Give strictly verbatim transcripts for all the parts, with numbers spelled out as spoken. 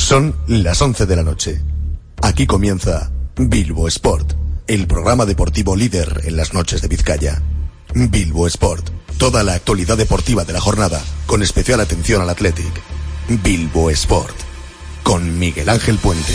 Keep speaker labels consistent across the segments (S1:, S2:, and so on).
S1: Son las once de la noche. Aquí comienza Bilbo Sport, el programa deportivo líder en las noches de Vizcaya. Bilbo Sport, toda la actualidad deportiva de la jornada, con especial atención al Athletic. Bilbo Sport, con Miguel Ángel Puente.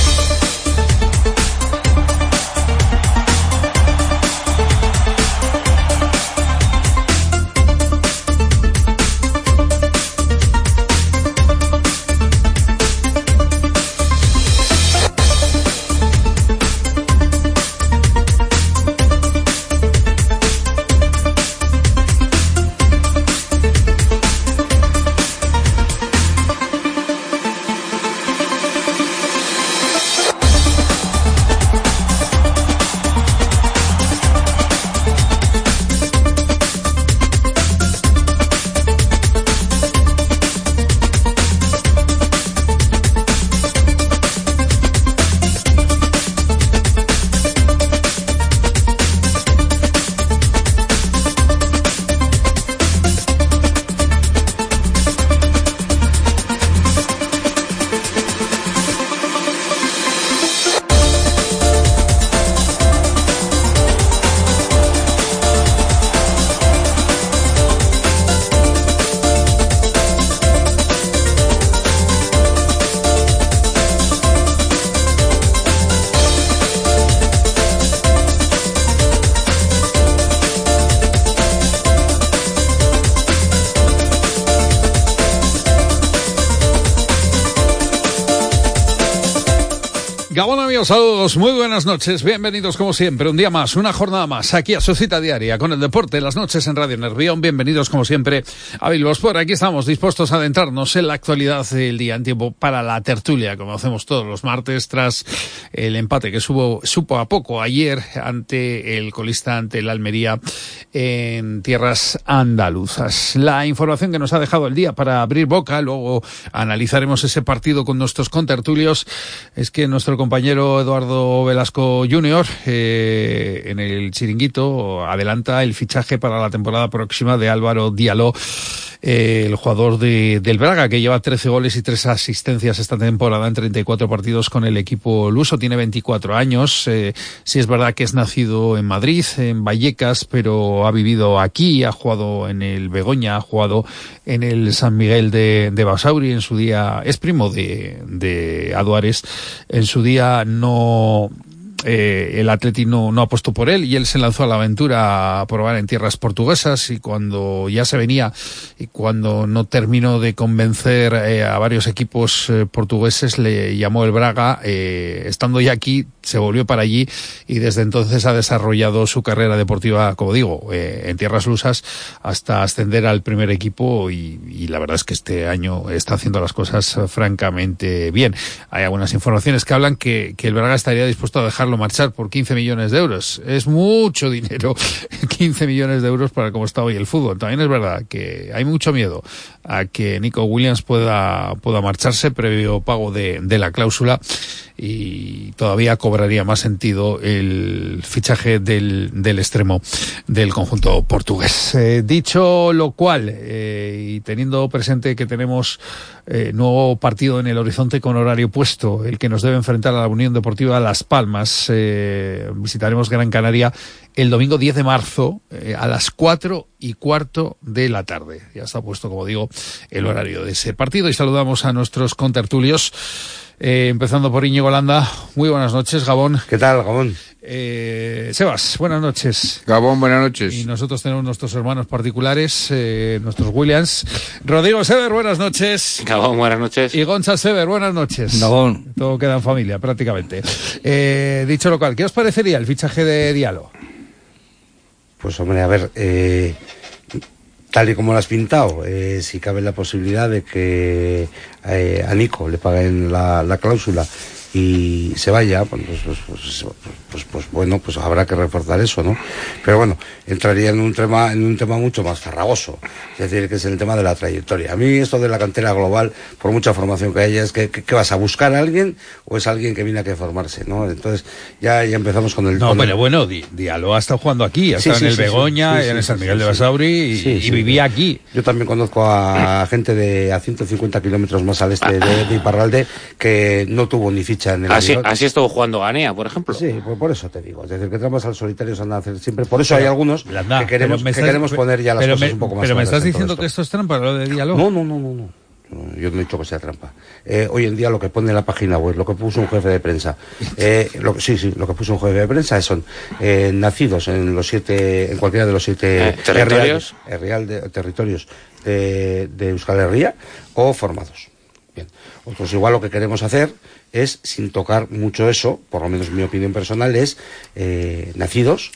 S2: Saludos, muy buenas noches, bienvenidos como siempre, un día más, una jornada más, aquí a su cita diaria con el deporte, las noches en Radio Nervión. Bienvenidos como siempre a Bilbo Sport. Aquí estamos dispuestos a adentrarnos en la actualidad del día, en tiempo para la tertulia, como hacemos todos los martes, tras el empate que supo, supo a poco ayer ante el colista, ante el Almería, en tierras andaluzas. La información que nos ha dejado el día para abrir boca, luego analizaremos ese partido con nuestros contertulios, es que nuestro compañero Eduardo Velasco junior eh, en el Chiringuito adelanta el fichaje para la temporada próxima de Álvaro Diallo, eh, el jugador de, del Braga, que lleva trece goles y tres asistencias esta temporada en treinta y cuatro partidos con el equipo luso. Tiene veinticuatro años, eh, sí es verdad que es nacido en Madrid, en Vallecas, pero ha vivido aquí, ha jugado en el Begoña, ha jugado en el San Miguel de, de Basauri, en su día es primo de, de Aduares, en su día no... Eh, el Athletic no, no apostó por él y él se lanzó a la aventura a probar en tierras portuguesas, y cuando ya se venía y cuando no terminó de convencer eh, a varios equipos eh, portugueses, le llamó el Braga. Eh, estando ya aquí se volvió para allí y desde entonces ha desarrollado su carrera deportiva, como digo, eh, en tierras lusas hasta ascender al primer equipo, y, y la verdad es que este año está haciendo las cosas francamente bien. Hay algunas informaciones que hablan que, que el Braga estaría dispuesto a dejarlo marchar por quince millones de euros. Es mucho dinero, quince millones de euros para cómo está hoy el fútbol. También es verdad que hay mucho miedo a que Nico Williams pueda, pueda marcharse previo pago de, de la cláusula, y todavía cobraría más sentido el fichaje del, del extremo del conjunto portugués. Eh, dicho lo cual, eh, y teniendo presente que tenemos eh, nuevo partido en el horizonte con horario puesto, el que nos debe enfrentar a la Unión Deportiva Las Palmas, eh, visitaremos Gran Canaria el domingo diez de marzo eh, a las cuatro y cuarto de la tarde. Ya está puesto, como digo, el horario de ese partido, y saludamos a nuestros contertulios. Eh, empezando por Íñigo Landa. Muy buenas noches, Gabón.
S3: ¿Qué tal, Gabón?
S2: Eh, Sebas, buenas noches.
S4: Gabón, buenas noches.
S2: Y nosotros tenemos nuestros hermanos particulares, eh, nuestros Williams. Rodrigo Sever, buenas noches.
S5: Gabón, buenas noches.
S2: Y Gonza Sever, buenas noches.
S3: Gabón.
S2: Todo queda en familia, prácticamente. Eh, dicho lo cual, ¿qué os parecería el fichaje de Diallo?
S3: Pues, hombre, a ver, eh, tal y como lo has pintado, eh, si cabe la posibilidad de que eh, a Nico le paguen la, la cláusula y se vaya, pues, pues, pues, pues, pues bueno, pues habrá que reforzar eso, ¿no? Pero bueno, entraría en un tema, en un tema mucho más farragoso, es decir, que es el tema de la trayectoria. A mí esto de la cantera global, por mucha formación que haya, es que, que, que vas a buscar a alguien o es alguien que viene aquí a formarse, ¿no? Entonces ya, ya empezamos con el...
S2: No,
S3: con
S2: pero
S3: el...
S2: bueno, Di, Diallo ha estado jugando aquí, ha
S3: Sí,
S2: estado
S3: sí,
S2: en el
S3: sí,
S2: Begoña,
S3: sí, sí,
S2: en el
S3: sí,
S2: San Miguel
S3: sí,
S2: de
S3: sí.
S2: Basauri y,
S3: Sí,
S2: y
S3: sí,
S2: vivía
S3: sí.
S2: aquí.
S3: Yo también conozco a gente de a ciento cincuenta kilómetros más al este de, de Iparralde que no tuvo ni ficha en el
S4: Así,
S3: avión.
S4: así estuvo jugando Ganea, por ejemplo.
S3: Sí, pues por eso te digo. Es decir, que trampas al solitario se van a hacer siempre. Por eso
S2: Pero,
S3: hay algunos
S2: Blanda,
S3: que queremos,
S2: pero me
S3: que
S2: estás-
S3: queremos poner ya las
S2: pero
S3: cosas
S2: me-
S3: un poco más
S2: Pero me
S3: claras
S2: estás
S3: en todo
S2: diciendo
S3: esto.
S2: que esto es trampa, lo de Diallo.
S3: No, no, no, no, no. No, yo no he dicho que sea trampa. Eh, hoy en día lo que pone en la página web, lo que puso un jefe de prensa, eh, lo, sí, sí, lo que puso un jefe de prensa son eh, nacidos en los siete, en cualquiera de los siete
S4: Eh, territorios,
S3: real, real de, territorios de, de Euskal Herria o formados. Bien, nosotros igual lo que queremos hacer es, sin tocar mucho eso, por lo menos mi opinión personal, es eh, nacidos,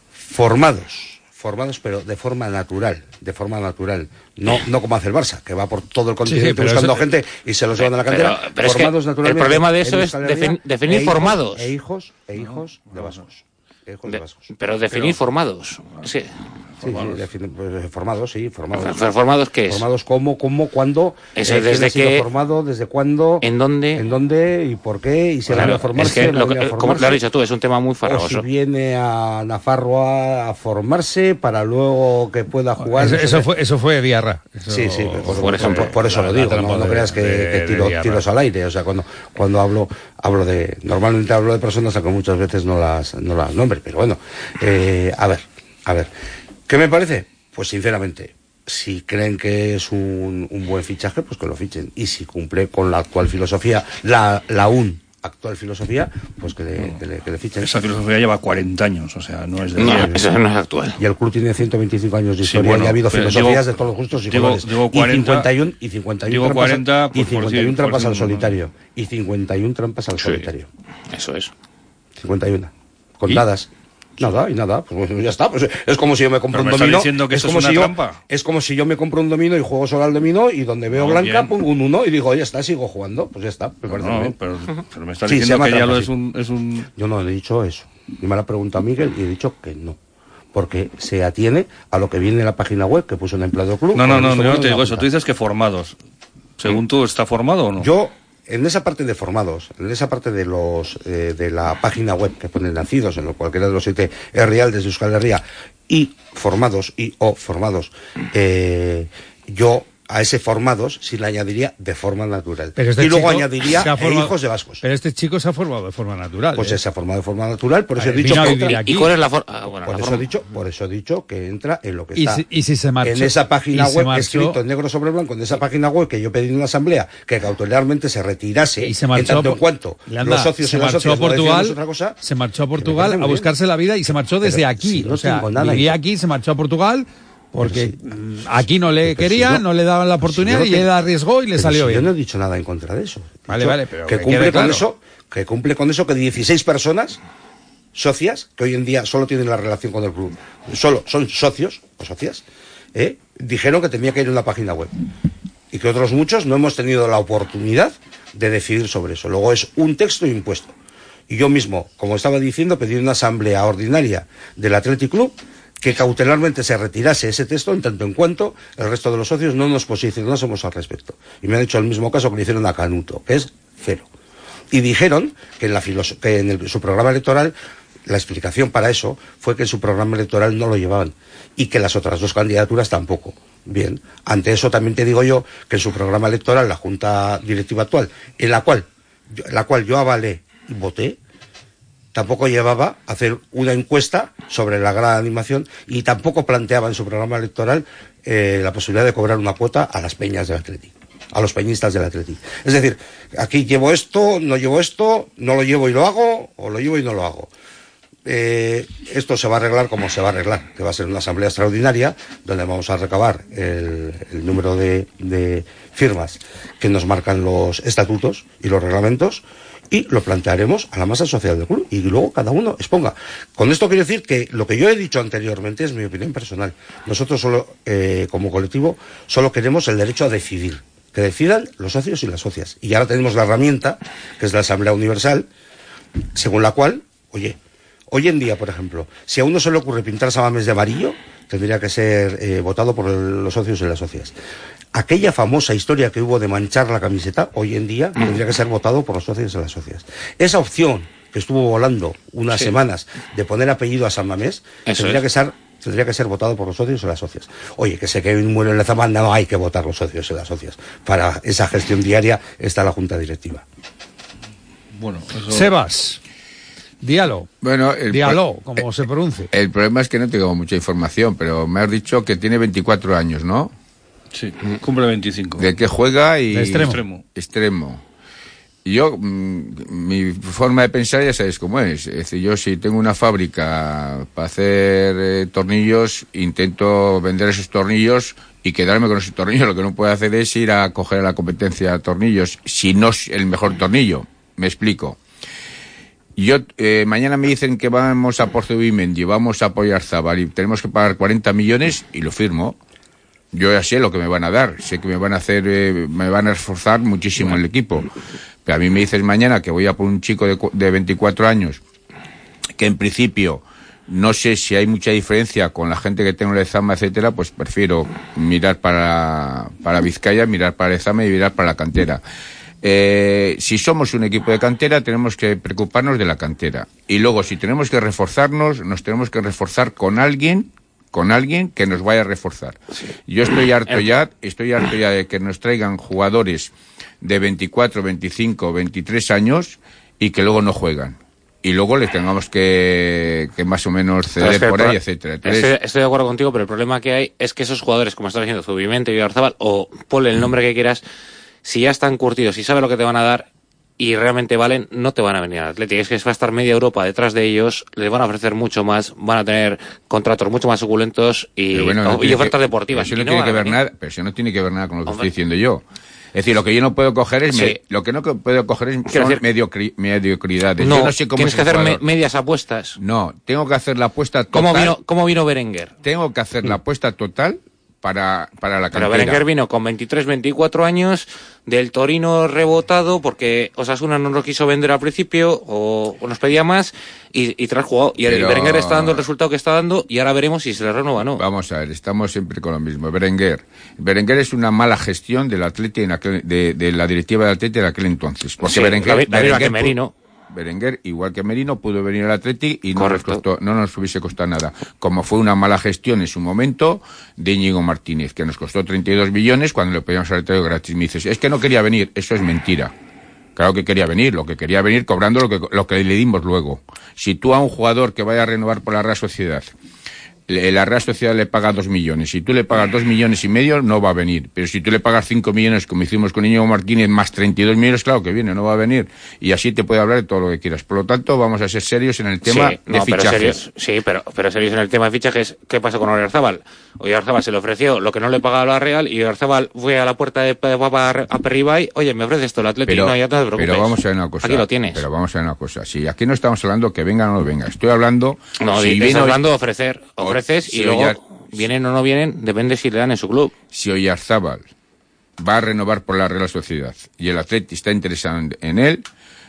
S3: formados, formados pero de forma natural, de forma natural, no no como hace el Barça, que va por todo el continente
S2: pero
S3: buscando
S2: eso-
S3: gente y se los llevan a la cantera.
S4: Pero- pero es que
S3: formados
S4: el
S3: naturalmente
S4: problema de
S3: en
S4: eso es
S3: Euskal Herria,
S4: defin- definir
S3: e hijos-
S4: formados.
S3: E hijos, e hijos de vascos. E hijos de
S4: De-
S3: vascos.
S4: pero definir formados. Sí.
S3: Sí, sí, define- pues, formados, sí, formados.
S4: For- ¿Formados qué es?
S3: Formados cómo, cómo, cuándo,
S4: Eso,
S3: eh,
S4: desde
S3: quién ha sido
S4: qué-
S3: formado, desde cuándo,
S4: ¿En dónde?
S3: en dónde y por qué, y si
S4: Claro,
S3: ha venido a formarse,
S4: es que,
S3: no
S4: lo
S3: ha venido
S4: que-
S3: a
S4: como
S3: formarse,
S4: lo has dicho tú, es un tema muy
S3: o si
S4: farragoso.
S3: viene a Nafarroa a formarse para luego que pueda jugar.
S2: Eso,
S3: no sé
S2: eso
S3: qué.
S2: fue, eso fue Diarra. Eso-
S3: Sí, sí, por,
S4: por
S3: por-
S4: ejemplo,
S3: por, por eso
S2: la-
S3: lo
S2: la
S3: digo,
S2: trampa
S3: no, no
S2: de-
S3: creas que,
S2: de-
S3: que
S2: de
S3: tiro,
S2: Diarra.
S3: tiros al aire, o sea, cuando, cuando hablo, hablo de, normalmente hablo de personas a que muchas veces no las, no las nombre, pero bueno, eh, a ver, a ver, ¿qué me parece? Pues sinceramente, si creen que es un, un buen fichaje, pues que lo fichen, y si cumple con la actual filosofía, la, la aún actual filosofía, pues que le, que le, que le fichen.
S5: Esa filosofía lleva cuarenta años, o sea, no es de
S4: No,
S5: ayer.
S4: eso no es actual.
S3: Y el club tiene ciento veinticinco años de
S5: Sí,
S3: historia
S5: bueno,
S3: y ha habido
S5: pero
S3: filosofías
S5: digo-
S3: de todos los gustos y
S5: digo-
S3: colores.
S5: digo
S3: y
S5: cuarenta,
S3: cincuenta y uno, y cincuenta y uno
S5: digo
S3: trampas,
S5: cuarenta,
S3: y
S5: pues, por
S3: cincuenta y uno
S5: decir-
S3: trampas
S5: por
S3: al
S5: decir un
S3: solitario. Y cincuenta y uno trampas al
S4: Sí.
S3: solitario.
S4: Eso es.
S3: cincuenta y uno. Contadas. Nada, y nada, pues bueno, ya está. Pues es como si yo me compro
S5: Pero
S3: un
S5: me estás
S3: dominó.
S5: diciendo que
S3: es
S5: eso es
S3: como
S5: una
S3: si yo,
S5: trampa.
S3: es como si yo me compro un dominó y juego solo al dominó y donde veo
S5: No,
S3: blanca
S5: bien.
S3: pongo un uno y digo, ya está, sigo jugando. Pues ya está, me parece muy
S5: No,
S3: bien.
S5: pero, pero me estás
S3: Sí, se
S5: diciendo
S3: llama
S5: que ya
S3: trampa,
S5: lo
S3: sí.
S5: es un, es un...
S3: Yo no he dicho eso. Y me la pregunta Miguel y he dicho que no. Porque se atiene a lo que viene en la página web que puso un empleado del club.
S5: No,
S3: con
S5: no,
S3: el
S5: no,
S3: visto
S5: yo no
S3: bueno
S5: te
S3: de la
S5: digo eso.
S3: Junta.
S5: Tú dices que formados. Según tú, ¿está formado o no?
S3: Yo, en esa parte de formados, en esa parte de los eh, de la página web que pone nacidos en lo cualquiera de los siete real desde Euskal Herria y formados y o formados, eh, yo a ese formados sí le añadiría de forma natural.
S2: Pero este
S3: y luego
S2: chico
S3: añadiría
S2: se ha
S3: e
S2: formado-
S3: hijos de vascos.
S2: Pero este chico se ha formado de forma natural.
S3: Pues
S2: ¿eh?
S3: se ha formado de forma natural, por eso he
S2: Vale,
S3: dicho
S2: vino a
S3: que
S2: vivir
S3: entra,
S2: aquí.
S4: ¿Y cuál es la forma? Ah, bueno,
S3: por
S4: la
S3: eso
S4: forma.
S3: he dicho, por eso he dicho que entra en lo que
S2: Y
S3: está
S2: si- y si se marchó-
S3: en esa página
S2: y se
S3: web
S2: marchó-
S3: escrito en negro sobre blanco, en esa página web que yo pedí en una asamblea que cautelarmente se retirase
S2: Y se marchó
S3: en tanto
S2: a
S3: en cuanto
S2: Leandra,
S3: los socios
S2: se
S3: y las
S2: marchó a
S3: socias no decíamos
S2: Portugal,
S3: otra cosa,
S2: se marchó a
S3: que me
S2: Portugal
S3: parece
S2: a
S3: muy bien.
S2: buscarse la vida y se marchó desde
S3: Pero
S2: aquí.
S3: si no
S2: o sea,
S3: tengo nada
S2: vivía
S3: en-
S2: aquí, se marchó a Portugal porque
S3: Pero
S2: mm, aquí no le
S3: pero si
S2: querían,
S3: yo-
S2: no le daban la
S3: pero si
S2: oportunidad
S3: yo no
S2: y
S3: tengo-
S2: él arriesgó y le
S3: pero
S2: salió
S3: si
S2: bien.
S3: Yo no he dicho nada en contra de eso. He
S2: Vale,
S3: dicho
S2: vale, pero
S3: que
S2: que
S3: cumple
S2: quede
S3: con
S2: claro.
S3: eso, que cumple con eso que dieciséis personas socias que hoy en día solo tienen la relación con el club, solo son socios o socias, ¿eh? dijeron que tenía que ir a una página web y que otros muchos no hemos tenido la oportunidad de decidir sobre eso. Luego es un texto impuesto. Y yo mismo, como estaba diciendo, pedí una asamblea ordinaria del Athletic Club que cautelarmente se retirase ese texto en tanto en cuanto el resto de los socios no nos posicionásemos al respecto. Y me han hecho el mismo caso que le hicieron a Canuto, que es cero. Y dijeron que en, la filoso- que en el- su programa electoral la explicación para eso fue que en su programa electoral no lo llevaban y que las otras dos candidaturas tampoco. Bien, ante eso también te digo yo que en su programa electoral la Junta Directiva actual, en la cual, yo- en la cual yo avalé y voté, tampoco llevaba a hacer una encuesta sobre la gran animación y tampoco planteaba en su programa electoral eh, la posibilidad de cobrar una cuota a las peñas del Athletic, a los peñistas del Athletic. Es decir, aquí llevo esto, no llevo esto, no lo llevo y lo hago, o lo llevo y no lo hago. Eh, esto se va a arreglar como se va a arreglar, que va a ser una asamblea extraordinaria donde vamos a recabar el, el número de, de firmas que nos marcan los estatutos y los reglamentos y lo plantearemos a la masa social del club y luego cada uno exponga. Con esto quiero decir que lo que yo he dicho anteriormente es mi opinión personal. Nosotros solo, eh, como colectivo, solo queremos el derecho a decidir que decidan los socios y las socias. Y ahora tenemos la herramienta, que es la Asamblea Universal, según la cual, oye, hoy en día, por ejemplo, si a uno se le ocurre pintar Samames de amarillo, tendría que ser eh, votado por el, los socios y las socias. Aquella famosa historia que hubo de manchar la camiseta, hoy en día tendría que ser votado por los socios y las socias. Esa opción que estuvo volando unas sí. semanas de poner apellido a San Mamés, Eso tendría es. que ser tendría que ser votado por los socios y las socias. Oye, que se quede un muero en la zama, no hay que votar los socios y las socias. Para esa gestión diaria está la Junta Directiva.
S2: Bueno, eso... Sebas, diálogo.
S6: Bueno, el
S2: diálogo, como se pronuncie.
S6: El problema es que no tengo mucha información, pero me has dicho que tiene veinticuatro años, ¿no?
S5: Sí, cumple veinticinco.
S6: ¿De qué juega? Y...
S2: De extremo.
S5: Extremo.
S6: Extremo. Yo, mmm, mi forma de pensar ya sabéis cómo es. Es decir, yo si tengo una fábrica para hacer eh, tornillos, intento vender esos tornillos y quedarme con esos tornillos. Lo que no puedo hacer es ir a coger a la competencia tornillos, si no es el mejor tornillo. Me explico. Yo, eh, mañana me dicen que vamos a Porzubimendi, vamos a apoyar Zabal y tenemos que pagar cuarenta millones y lo firmo. Yo ya sé lo que me van a dar, sé que me van a hacer, eh, me van a esforzar muchísimo el equipo. Pero a mí me dices mañana que voy a por un chico de, de veinticuatro años, que en principio no sé si hay mucha diferencia con la gente que tengo en Lezama, etcétera, pues prefiero mirar para, para Vizcaya, mirar para Lezama y mirar para la cantera. Eh, si somos un equipo de cantera, tenemos que preocuparnos de la cantera. Y luego, si tenemos que reforzarnos, nos tenemos que reforzar con alguien con alguien que nos vaya a reforzar. Sí. Yo estoy harto ya, estoy harto ya de que nos traigan jugadores de veinticuatro, veinticinco, veintitrés años y que luego no juegan. Y luego les tengamos que, que más o menos ceder es que por ahí, etcétera. Entonces,
S4: estoy, estoy de acuerdo contigo, pero el problema que hay es que esos jugadores, como estás diciendo, Zubimendi y Oyarzabal, o ponle el nombre que quieras, si ya están curtidos, si saben lo que te van a dar, y realmente valen, no te van a venir al Atleti. Es que va a estar media Europa detrás de ellos, les van a ofrecer mucho más, van a tener contratos mucho más suculentos y,
S6: bueno, no
S4: y ofertas
S6: que,
S4: deportivas.
S6: Pero eso, no tiene que ver nada, pero eso no tiene que ver nada con lo que Hombre. estoy diciendo yo. Es decir, lo que yo no puedo coger es... Sí. Me, lo que no puedo coger es son decir, mediocri, mediocridades.
S4: No,
S6: yo no sé cómo
S4: tienes que hacer me, medias apuestas.
S6: No, tengo que hacer la apuesta total.
S4: ¿Cómo vino, cómo vino Berenguer?
S6: Tengo que hacer la apuesta total para, para la cantera.
S4: Pero Berenguer vino con veintitrés, veinticuatro años, del Torino rebotado, porque Osasuna no lo quiso vender al principio, o, o nos pedía más, y, y tras jugado. Y Pero... el Berenguer está dando el resultado que está dando, y ahora veremos si se le renueva o no.
S6: Vamos a ver, estamos siempre con lo mismo. Berenguer. Berenguer es una mala gestión del Atleti en aquel, de, de la directiva del Atleti en aquel entonces. Porque
S4: sí,
S6: Berenguer,
S4: la, la
S6: Berenguer
S4: que Merino.
S6: Berenguer, igual que Merino, pudo venir al Atleti y no nos, costó, no nos hubiese costado nada. Como fue una mala gestión en su momento de Íñigo Martínez, que nos costó treinta y dos millones cuando le podíamos haber traído gratis. Me dices, es que no quería venir. Eso es mentira. Claro que quería venir, lo que quería venir cobrando lo que, lo que le dimos luego. Si tú a un jugador que vaya a renovar por la Real Sociedad, la Real Sociedad le paga dos millones. Si tú le pagas dos millones y medio, no va a venir. Pero si tú le pagas cinco millones, como hicimos con Íñigo Martínez, más treinta y dos millones, claro que viene, no va a venir. Y así te puede hablar de todo lo que quieras. Por lo tanto, vamos a ser serios en el tema
S4: sí,
S6: de
S4: no,
S6: fichajes.
S4: Pero serios, sí, pero, pero serios en el tema de fichajes. ¿Qué pasa con Oyarzabal? Oyarzabal se le ofreció lo que no le pagaba la Real y Oyarzabal fue a la puerta de Papa a Perribay, oye, me ofreces esto el Atlético, no, ya no te preocupes.
S6: Pero vamos a ver una cosa.
S4: Aquí lo tienes.
S6: Pero vamos a ver una cosa. Si aquí no estamos hablando que venga o no venga. Estoy hablando...
S4: No,
S6: si
S4: estás hablando de ofrecer. Ofreces
S6: si
S4: y luego...
S6: Oyar...
S4: Vienen o no vienen, depende si le dan en su club.
S6: Si Oyarzabal va a renovar por la Real Sociedad y el Atleti está interesado en, en él,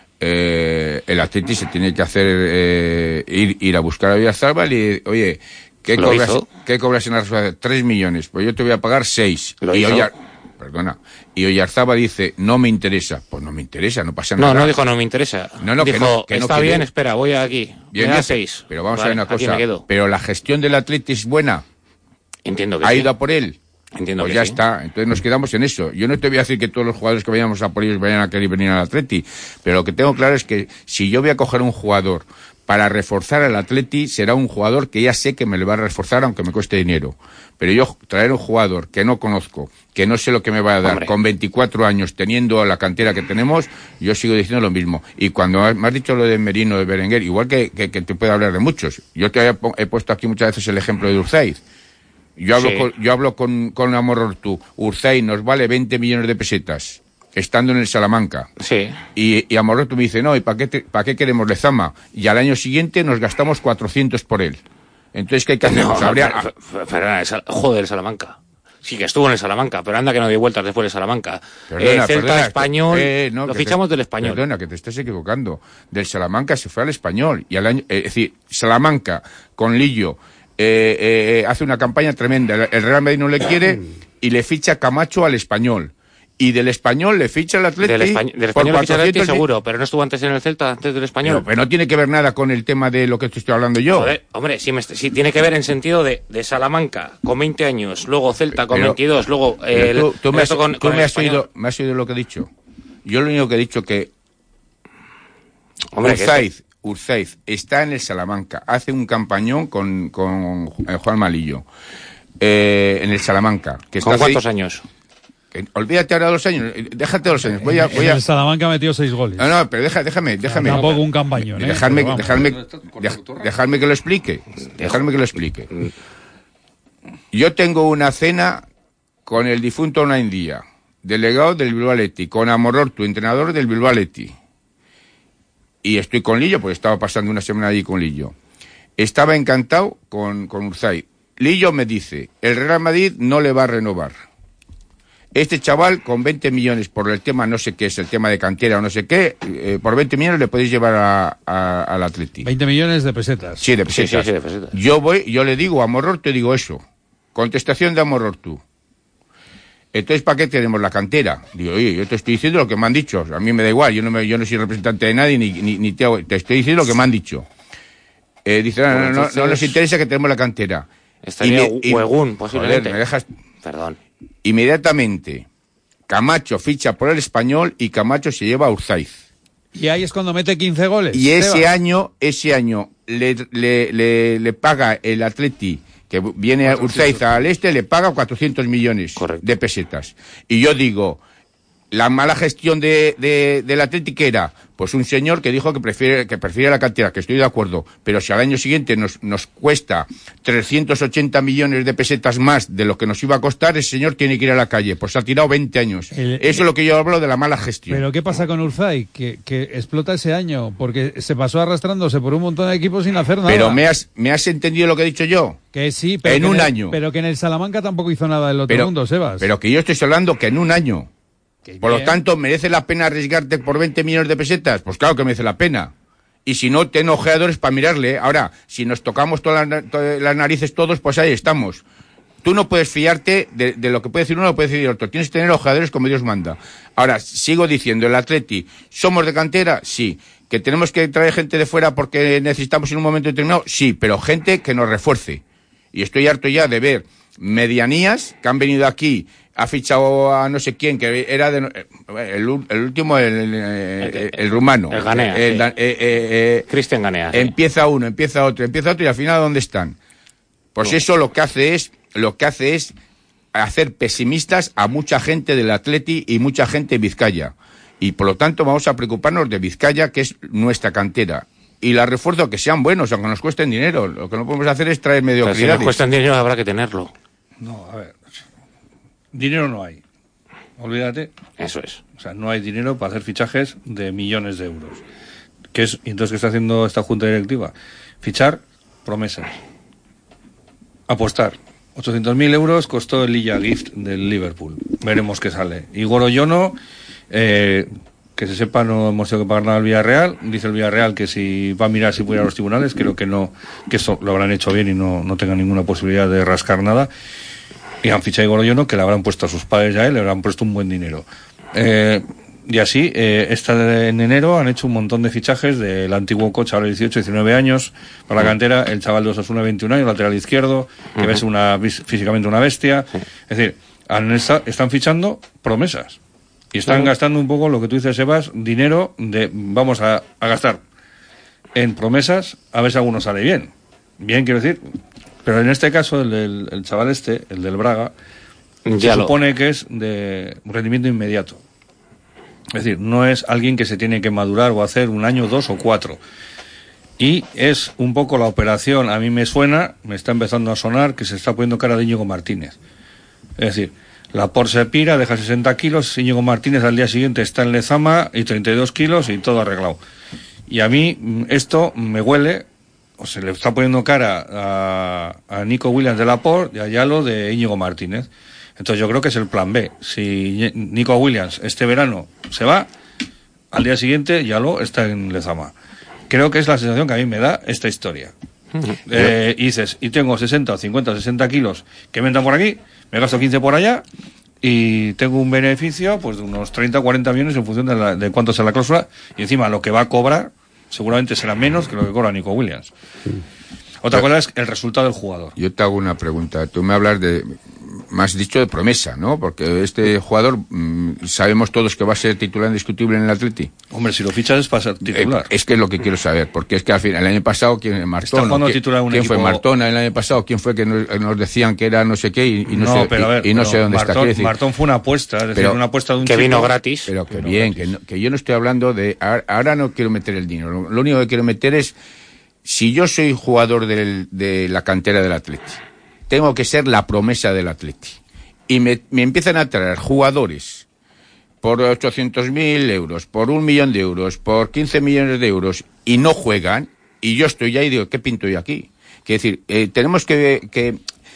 S6: eh, el Atleti se tiene que hacer eh, ir, ir a buscar a Oyarzabal y, oye, ¿qué cobras, ¿qué cobras en la Real Sociedad? Tres millones, pues yo te voy a pagar seis.
S4: Lo
S6: y
S4: hizo.
S6: Oyar... Perdona. Y Oyarzabal dice, no me interesa. Pues no me interesa, no pasa
S4: no,
S6: nada.
S4: No, no dijo no me interesa.
S6: No, no,
S4: dijo,
S6: que no, que
S4: está
S6: no
S4: bien,
S6: quiere...
S4: espera, voy aquí.
S6: Bien,
S4: me da
S6: bien,
S4: seis.
S6: Pero vamos
S4: vale,
S6: a ver una cosa.
S4: Me quedo.
S6: Pero la gestión del Atleti es buena.
S4: Entiendo que
S6: ¿Ha
S4: sí.
S6: ido a por él?
S4: Entiendo
S6: pues
S4: que
S6: ya
S4: sí.
S6: está, entonces nos quedamos en eso. Yo no te voy a decir que todos los jugadores que vayamos a por ellos vayan a querer venir al Atleti, pero lo que tengo claro es que si yo voy a coger un jugador para reforzar al Atleti, será un jugador que ya sé que me le va a reforzar aunque me cueste dinero. Pero yo traer un jugador que no conozco, que no sé lo que me va a dar, Hombre. con veinticuatro años, teniendo la cantera que tenemos, yo sigo diciendo lo mismo. Y cuando me has dicho lo de Merino, de Berenguer, igual que, que, que te puedo hablar de muchos. Yo te he, he puesto aquí muchas veces el ejemplo de Urzaiz. Yo hablo, sí. con, yo hablo con, con Amor Ortú. Urzaiz nos vale veinte millones de pesetas, estando en el Salamanca.
S4: Sí.
S6: Y, y Amor Ortú me dice, no, ¿y para qué, te, para qué queremos Lezama? Y al año siguiente nos gastamos cuatrocientos por él. Entonces, ¿qué hay que hacer?
S4: No,
S6: pues habría...
S4: pero, pero, pero, joder, Salamanca. Sí, que estuvo en el Salamanca, pero anda que no dio vueltas después del Salamanca.
S6: Perdona,
S4: eh, Celta,
S6: perdona,
S4: Español,
S6: eh, no,
S4: lo
S6: que
S4: fichamos
S6: te,
S4: del Español.
S6: Perdona, que te estás equivocando. Del Salamanca se fue al Español. Y al año, eh, es decir, Salamanca con Lillo eh, eh, hace una campaña tremenda. El Real Madrid no le quiere y le ficha Camacho al Español. Y del Español le ficha el Atleti.
S4: Del, Espa del Español le ficha el Atleti seguro, pero no estuvo antes en el Celta, antes del Español.
S6: Pero, pero no tiene que ver nada con el tema de lo que te estoy hablando yo.
S4: Joder, hombre, sí, me, sí tiene que ver en sentido de, de Salamanca con veinte años, luego Celta con
S6: pero,
S4: veintidós, luego eh,
S6: tú, tú, me has,
S4: con,
S6: tú
S4: con
S6: me, has oído,
S4: Español.
S6: me has oído lo que he dicho. Yo lo único que he dicho que
S4: Hombre,
S6: Urzaiz,
S4: que
S6: Urzaiz está en el Salamanca, hace un campañón con, con Juan Malillo eh, en el Salamanca. Que
S4: ¿Con
S6: está
S4: cuántos
S6: ahí,
S4: años?
S6: Eh, olvídate ahora de los años, déjate de los años. Voy a, voy
S2: En
S6: a...
S2: el Salamanca ha metido seis goles.
S6: No, no, pero deja, déjame, déjame.
S2: Tampoco un campañón, ¿eh?
S6: Dejarme,
S2: Pero vamos.
S6: dejarme, dej- dejarme que lo explique. Dejarme que lo explique. Yo tengo una cena con el difunto Nain Díaz, delegado del Bilbao Athletic, con Amorortu, entrenador del Bilbao Athletic. Y estoy con Lillo, porque estaba pasando una semana allí con Lillo. Estaba encantado con, con Urzaiz. Lillo me dice, el Real Madrid no le va a renovar. Este chaval con veinte millones por el tema, no sé qué es, el tema de cantera o no sé qué, eh, por veinte millones le podéis llevar a, a, al Atleti.
S2: veinte millones de pesetas.
S6: Sí, de pesetas.
S4: Sí, sí, sí, de pesetas.
S6: Yo voy, yo le digo a Amorortu, te digo eso. Contestación de Amorortu. Entonces, ¿para qué tenemos la cantera? Digo, oye, yo te estoy diciendo lo que me han dicho. A mí me da igual, yo no, me, yo no soy representante de nadie, ni, ni, ni te, hago, te estoy diciendo lo que me han dicho. Eh, dice, no, no, no, entonces... no, no nos interesa que tenemos la cantera.
S4: Estaría
S6: y,
S4: Huegún, posiblemente.
S6: Joder, me dejas...
S4: Perdón.
S6: Inmediatamente, Camacho ficha por el Español y Camacho se lleva a Urzaiz.
S2: Y ahí es cuando mete quince goles.
S6: Y ese
S2: Sebas.
S6: año, ese año, le, le, le, le paga el Atleti, que viene a Urzaiz al este, le paga cuatrocientos millones
S4: Correcto.
S6: de pesetas. Y yo digo, la mala gestión de, de, del Atleti, ¿qué era? Pues un señor que dijo que prefiere, que prefiere la cantera, que estoy de acuerdo, pero si al año siguiente nos, nos cuesta trescientos ochenta millones de pesetas más de lo que nos iba a costar, ese señor tiene que ir a la calle, pues ha tirado veinte años.
S2: El,
S6: Eso es lo que yo hablo de la mala gestión.
S2: Pero ¿qué pasa con Urzaiz? Que, que explota ese año, porque se pasó arrastrándose por un montón de equipos sin hacer nada.
S6: Pero me has, me has entendido lo que he dicho yo.
S2: Que sí, pero
S6: en
S2: que
S6: un
S2: en el,
S6: año.
S2: Pero que en el Salamanca tampoco hizo nada del otro
S6: pero,
S2: mundo, Sebas.
S6: Pero que yo estoy hablando que en un año.
S2: Qué
S6: Por
S2: bien.
S6: lo tanto, ¿merece la pena arriesgarte por veinte millones de pesetas? Pues claro que merece la pena. Y si no, ten ojeadores para mirarle. Ahora, si nos tocamos todas las, todas las narices todos, pues ahí estamos. Tú no puedes fiarte de, de lo que puede decir uno, lo puede decir el otro. Tienes que tener ojeadores como Dios manda. Ahora, sigo diciendo, el Atleti, ¿somos de cantera? Sí. ¿Que tenemos que traer gente de fuera porque necesitamos en un momento determinado? Sí, pero gente que nos refuerce. Y estoy harto ya de ver medianías que han venido aquí, ha fichado a no sé quién, que era de, el, el último, el, el, el, el rumano.
S4: El Ganea.
S6: El,
S4: Sí.
S6: eh, eh, eh,
S4: Cristian Ganea. Sí.
S6: Empieza uno, empieza otro, empieza otro y al final ¿dónde están? Pues
S4: No.
S6: eso lo que hace es, lo que hace es hacer pesimistas a mucha gente del Atleti y mucha gente de Vizcaya. Y por lo tanto vamos a preocuparnos de Vizcaya, que es nuestra cantera. Y la refuerzo que sean buenos, aunque nos cuesten dinero. Lo que no podemos hacer es traer
S4: Pero si
S6: mediocridades.
S4: nos cuestan dinero habrá que tenerlo.
S5: No, a ver. Dinero no hay. Olvídate.
S4: Eso es.
S5: O sea, no hay dinero para hacer fichajes de millones de euros. ¿Qué es? ¿Y entonces qué está haciendo esta junta directiva? Fichar promesas. Apostar. ochocientos mil euros costó el Lilla Gift del Liverpool. Veremos qué sale. Igor Oyono, eh, que se sepa, no hemos tenido que pagar nada al Villarreal. Dice el Villarreal que si va a mirar si puede ir a los tribunales, creo que no, que eso lo habrán hecho bien y no, no tengan ninguna posibilidad de rascar nada. Y han fichado a Igor Oyono, que le habrán puesto a sus padres ya, y le habrán puesto un buen dinero. Eh, y así, eh, esta de, en enero han hecho un montón de fichajes del antiguo coach, ahora dieciocho, diecinueve años, para la cantera, el chaval de Osasuna, veintiún años, lateral izquierdo, que uh-huh. ves una, físicamente una bestia. Sí. Es decir, han, está, están fichando promesas. Y están uh-huh. gastando un poco lo que tú dices, Sebas, dinero de, vamos a, a gastar en promesas, a ver si alguno sale bien. Bien, quiero decir. Pero en este caso, el, del, el chaval este, el del Braga, ya se lo... supone que es de rendimiento inmediato. Es decir, no es alguien que se tiene que madurar o hacer un año, dos o cuatro. Y es un poco la operación, a mí me suena, me está empezando a sonar, que se está poniendo cara de Íñigo Martínez. Es decir, Laporte se pira, deja sesenta kilos, Íñigo Martínez al día siguiente está en Lezama y treinta y dos kilos y todo arreglado. Y a mí esto me huele, o se le está poniendo cara a, a Nico Williams de Laporte y a Yalo de Íñigo Martínez. Es Entonces yo creo que es el plan B. Si Nico Williams este verano se va, al día siguiente ya lo está en Lezama. Creo que es la sensación que a mí me da esta historia. Eh, y dices, y tengo sesenta, cincuenta, sesenta kilos que me entran por aquí, me gasto quince por allá y tengo un beneficio pues de unos treinta, cuarenta millones en función de, la, de cuánto sea la cláusula, y encima lo que va a cobrar seguramente será menos que lo que cobra Nico Williams. Otra cosa es el resultado del jugador.
S6: Yo te hago una pregunta. Tú me hablas de, me has dicho de promesa, ¿no? Porque este jugador mmm, sabemos todos que va a ser titular indiscutible en el Atleti.
S5: Hombre, si lo fichas es para ser titular.
S6: Eh, es que es lo que quiero saber, porque es que al final, el año pasado, ¿quién, Martón, ¿quién, titular un ¿quién equipo... fue Martón el año pasado? ¿Quién fue que nos, nos decían que era no sé qué y, y no, no sé, pero, ver, y, y no sé dónde
S5: Martón,
S6: está? Decir,
S5: Martón fue una apuesta, es decir,
S6: pero,
S5: una apuesta de un
S4: que
S5: chico,
S4: vino gratis.
S6: Pero que
S5: vino
S6: bien,
S5: gratis.
S6: Que, no, que yo no estoy hablando de... Ahora no quiero meter el dinero, lo, lo único que quiero meter es... Si yo soy jugador del, de la cantera del Atleti, tengo que ser la promesa del Atleti. Y me, me empiezan a traer jugadores por ochocientos mil euros, por un millón de euros, por quince millones de euros, y no juegan, y yo estoy ahí y digo, ¿qué pinto yo aquí? Quiero decir, eh, tenemos que, que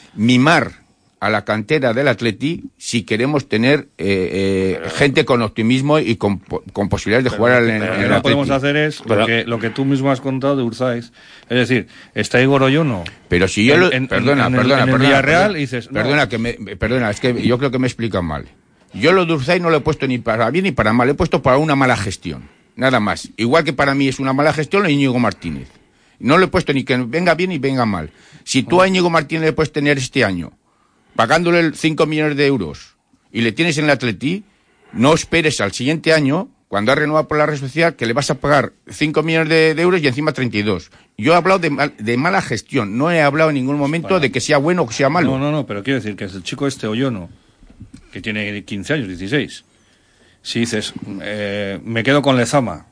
S6: mimar a la cantera del Atleti si queremos tener eh, eh, gente con optimismo y con, con posibilidades de
S5: pero,
S6: jugar en,
S5: pero
S6: en el
S5: Atleti.
S6: Atleti.
S5: Lo que podemos hacer es lo,
S4: pero,
S5: que, lo que tú mismo has contado de Urzáiz. Es decir, está Igor Oyono.
S6: Pero si yo
S5: en,
S6: lo...
S5: En,
S6: perdona,
S5: en,
S6: perdona,
S5: en el,
S6: perdona.
S5: En el Villarreal y dices... No.
S6: Perdona, que me, perdona, es que yo creo que me explican mal. Yo lo de Urzáiz no lo he puesto ni para bien ni para mal, lo he puesto para una mala gestión. Nada más. Igual que para mí es una mala gestión lo de Íñigo Martínez. No lo he puesto ni que venga bien ni venga mal. Si tú a Íñigo Martínez le puedes tener este año pagándole cinco millones de euros y le tienes en el Atleti, no esperes al siguiente año, cuando ha renovado por la red social, que le vas a pagar cinco millones de, de euros y encima treinta y dos. Yo he hablado de, mal, de mala gestión, no he hablado en ningún momento bueno, de que sea bueno o que sea malo.
S5: No, no, no, pero quiero decir que es el chico este Oyono, que tiene quince años, dieciséis. Si dices, eh, me quedo con Lezama,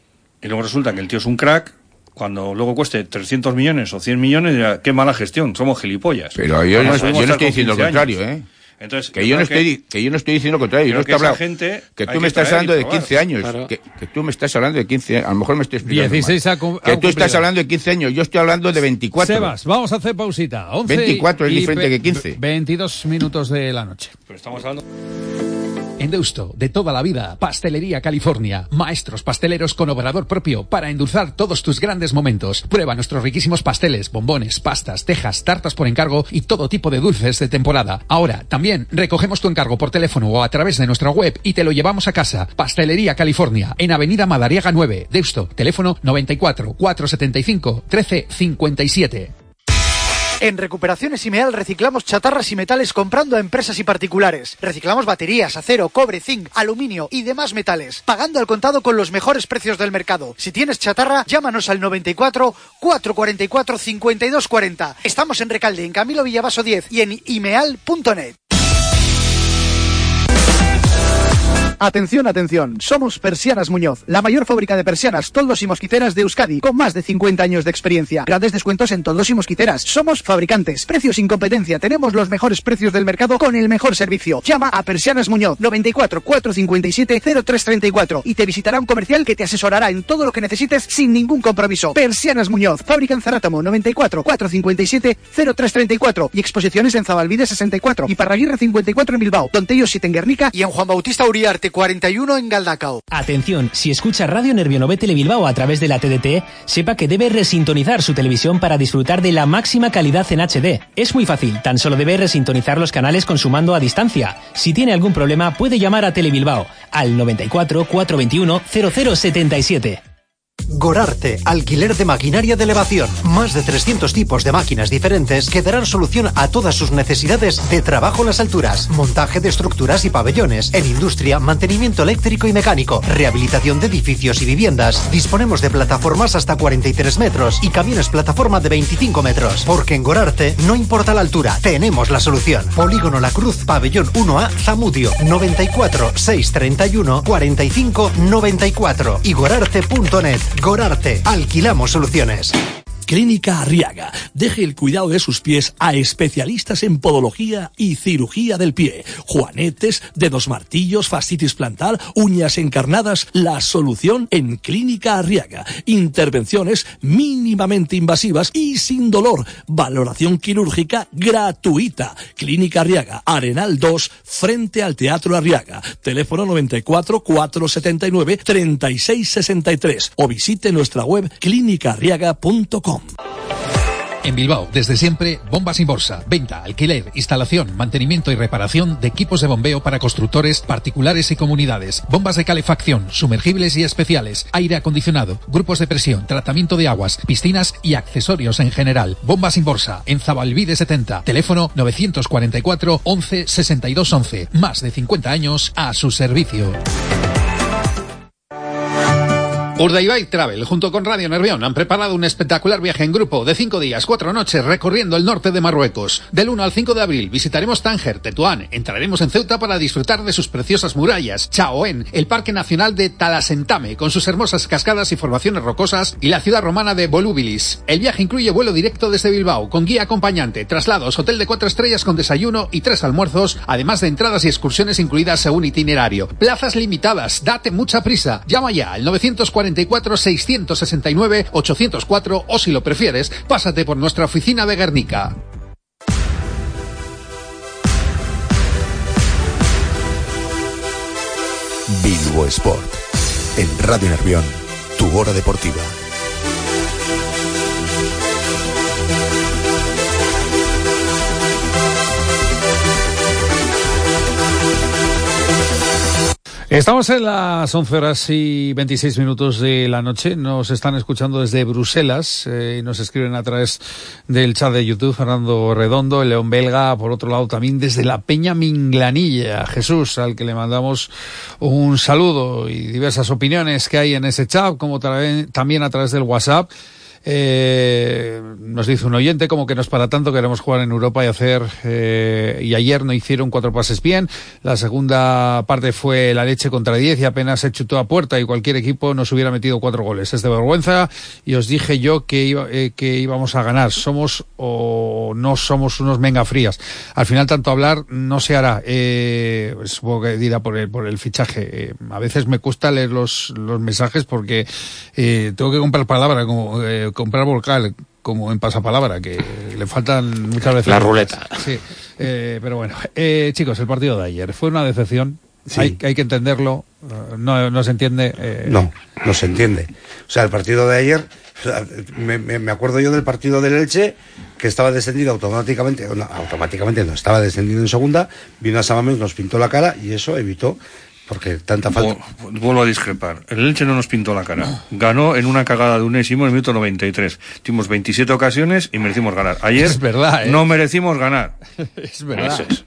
S5: y luego resulta que el tío es un crack, cuando luego cueste trescientos millones o cien millones, ya, qué mala gestión, somos gilipollas.
S6: Pero yo no, yo no estoy diciendo lo contrario, ¿eh?
S5: Entonces,
S6: que, yo no estoy, que, que yo no estoy diciendo lo contrario. Yo no estoy hablando,
S5: gente
S6: que tú me estás hablando de quince años.
S4: Claro.
S6: Que, que tú me estás hablando de quince años. A lo mejor me estoy explicando
S2: dieciséis
S6: mal.
S2: Ha, ha
S6: que tú estás hablando de quince años. Yo estoy hablando de veinticuatro.
S2: Sebas, vamos a hacer pausita. once
S6: veinticuatro es
S2: y
S6: diferente que quince.
S2: veintidós minutos de la noche.
S5: Pero estamos hablando...
S2: En Deusto, de toda la vida, Pastelería California. Maestros pasteleros con obrador propio para endulzar todos tus grandes momentos. Prueba nuestros riquísimos pasteles, bombones, pastas, tejas, tartas por encargo y todo tipo de dulces de temporada. Ahora, también recogemos tu encargo por teléfono o a través de nuestra web y te lo llevamos a casa. Pastelería California, en Avenida Madariaga nueve, Deusto. Teléfono noventa y cuatro, cuatrocientos setenta y cinco, trece cincuenta y siete.
S7: En Recuperaciones Imeal reciclamos chatarras y metales comprando a empresas y particulares. Reciclamos baterías, acero, cobre, zinc, aluminio y demás metales, pagando al contado con los mejores precios del mercado. Si tienes chatarra, llámanos al noventa y cuatro, cuatrocientos cuarenta y cuatro, cincuenta y dos cuarenta. Estamos en Recalde, en Camilo Villavaso diez y en imeal punto net.
S8: Atención, atención, somos Persianas Muñoz, la mayor fábrica de persianas, toldos y mosquiteras de Euskadi, con más de cincuenta años de experiencia. Grandes descuentos en toldos y mosquiteras. Somos fabricantes, precios sin competencia, tenemos los mejores precios del mercado con el mejor servicio. Llama a Persianas Muñoz, noventa y cuatro, cuatrocientos cincuenta y siete, cero tres treinta y cuatro y te visitará un comercial que te asesorará en todo lo que necesites sin ningún compromiso. Persianas Muñoz, fábrica en Zarátamo, noventa y cuatro, cuatrocientos cincuenta y siete, cero tres treinta y cuatro y exposiciones en Zabalbide sesenta y cuatro y Parraguirre cincuenta y cuatro en Bilbao, Tontello siete en Guernica
S7: y en Juan Bautista Uriarte cuarenta y uno en Galdacao.
S9: Atención, si escucha Radio Nervionové Telebilbao a través de la T D T, sepa que debe resintonizar su televisión para disfrutar de la máxima calidad en H D. Es muy fácil, tan solo debe resintonizar los canales con su mando a distancia. Si tiene algún problema, puede llamar a Telebilbao al noventa y cuatro, cuatrocientos veintiuno, cero cero setenta y siete.
S10: Gorarte, alquiler de maquinaria de elevación. Más de trescientos tipos de máquinas diferentes que darán solución a todas sus necesidades de trabajo en las alturas. Montaje de estructuras y pabellones. En industria, mantenimiento eléctrico y mecánico. Rehabilitación de edificios y viviendas. Disponemos de plataformas hasta cuarenta y tres metros y camiones plataforma de veinticinco metros. Porque en Gorarte no importa la altura, tenemos la solución. Polígono La Cruz, pabellón uno A, Zamudio. noventa y cuatro, seiscientos treinta y uno, cuarenta y cinco, noventa y cuatro y gorarte punto net. Gorarte, alquilamos soluciones.
S11: Clínica Arriaga. Deje el cuidado de sus pies a especialistas en podología y cirugía del pie. Juanetes, dedos martillos, fascitis plantar, uñas encarnadas. La solución en Clínica Arriaga. Intervenciones mínimamente invasivas y sin dolor. Valoración quirúrgica gratuita. Clínica Arriaga, Arenal dos, frente al Teatro Arriaga. Teléfono noventa y cuatro, cuatrocientos setenta y nueve, treinta y seis sesenta y tres o visite nuestra web clínica arriaga punto com.
S12: En Bilbao, desde siempre, Bombas Inborsa. Venta, alquiler, instalación, mantenimiento y reparación de equipos de bombeo para constructores, particulares y comunidades. Bombas de calefacción, sumergibles y especiales, aire acondicionado, grupos de presión, tratamiento de aguas, piscinas y accesorios en general. Bombas Inborsa, en Zabalbide setenta. Teléfono novecientos cuarenta y cuatro, once, sesenta y dos once. Más de cincuenta años a su servicio.
S2: Urdaibai Travel, junto con Radio Nervión, han preparado un espectacular viaje en grupo de cinco días, cuatro noches, recorriendo el norte de Marruecos. Del uno al cinco de abril visitaremos Tánger, Tetuán, entraremos en Ceuta para disfrutar de sus preciosas murallas, Chaoén, el Parque Nacional de Talasentame, con sus hermosas cascadas y formaciones rocosas, y la ciudad romana de Volubilis. El viaje incluye vuelo directo desde Bilbao, con guía acompañante, traslados, hotel de cuatro estrellas con desayuno y tres almuerzos, además de entradas y excursiones incluidas según itinerario. Plazas limitadas, date mucha prisa. Llama ya al novecientos cuarenta y cuatro, seiscientos sesenta y nueve, ochocientos cuatro o, si lo prefieres, pásate por nuestra oficina de Guernica.
S1: Bilbo Sport. En Radio Nervión, tu hora deportiva.
S2: Estamos en las once horas y veintiséis minutos de la noche. Nos están escuchando desde Bruselas eh, y nos escriben a través del chat de YouTube Fernando Redondo, el León Belga, por otro lado también desde la Peña Minglanilla, Jesús, al que le mandamos un saludo, y diversas opiniones que hay en ese chat, como también a través del WhatsApp. Eh, nos dice un oyente, como que no es para tanto, queremos jugar en Europa y hacer eh, y ayer no hicieron cuatro pases bien. La segunda parte fue la leche contra diez y apenas se chutó a puerta y cualquier equipo nos hubiera metido cuatro goles. Es de vergüenza, y os dije yo que iba, eh, que íbamos a ganar. Somos o no somos unos mengafrías. Al final tanto hablar no se hará. Eh, supongo que dirá por el, por el fichaje. Eh, a veces me cuesta leer los, los mensajes porque eh, tengo que comprar palabra como eh, comprar vocal, como en pasapalabra, que le faltan muchas veces.
S4: La ruleta.
S2: Sí, eh, pero bueno. Eh, chicos, el partido de ayer fue una decepción. Sí. Hay, hay que entenderlo. No, no se entiende. Eh...
S3: No, no se entiende. O sea, el partido de ayer, o sea, me, me acuerdo yo del partido del Elche, que estaba descendido automáticamente, no, automáticamente no, estaba descendido en segunda, vino a Samamés, nos pintó la cara y eso evitó. Porque tanta falta.
S5: Vuelvo a discrepar. El Elche no nos pintó la cara. Ganó en una cagada de Unésimo en el minuto noventa y tres. Tuvimos veintisiete ocasiones y merecimos ganar. Ayer
S2: es verdad, ¿eh?
S5: No merecimos ganar.
S2: Es verdad. Eso es.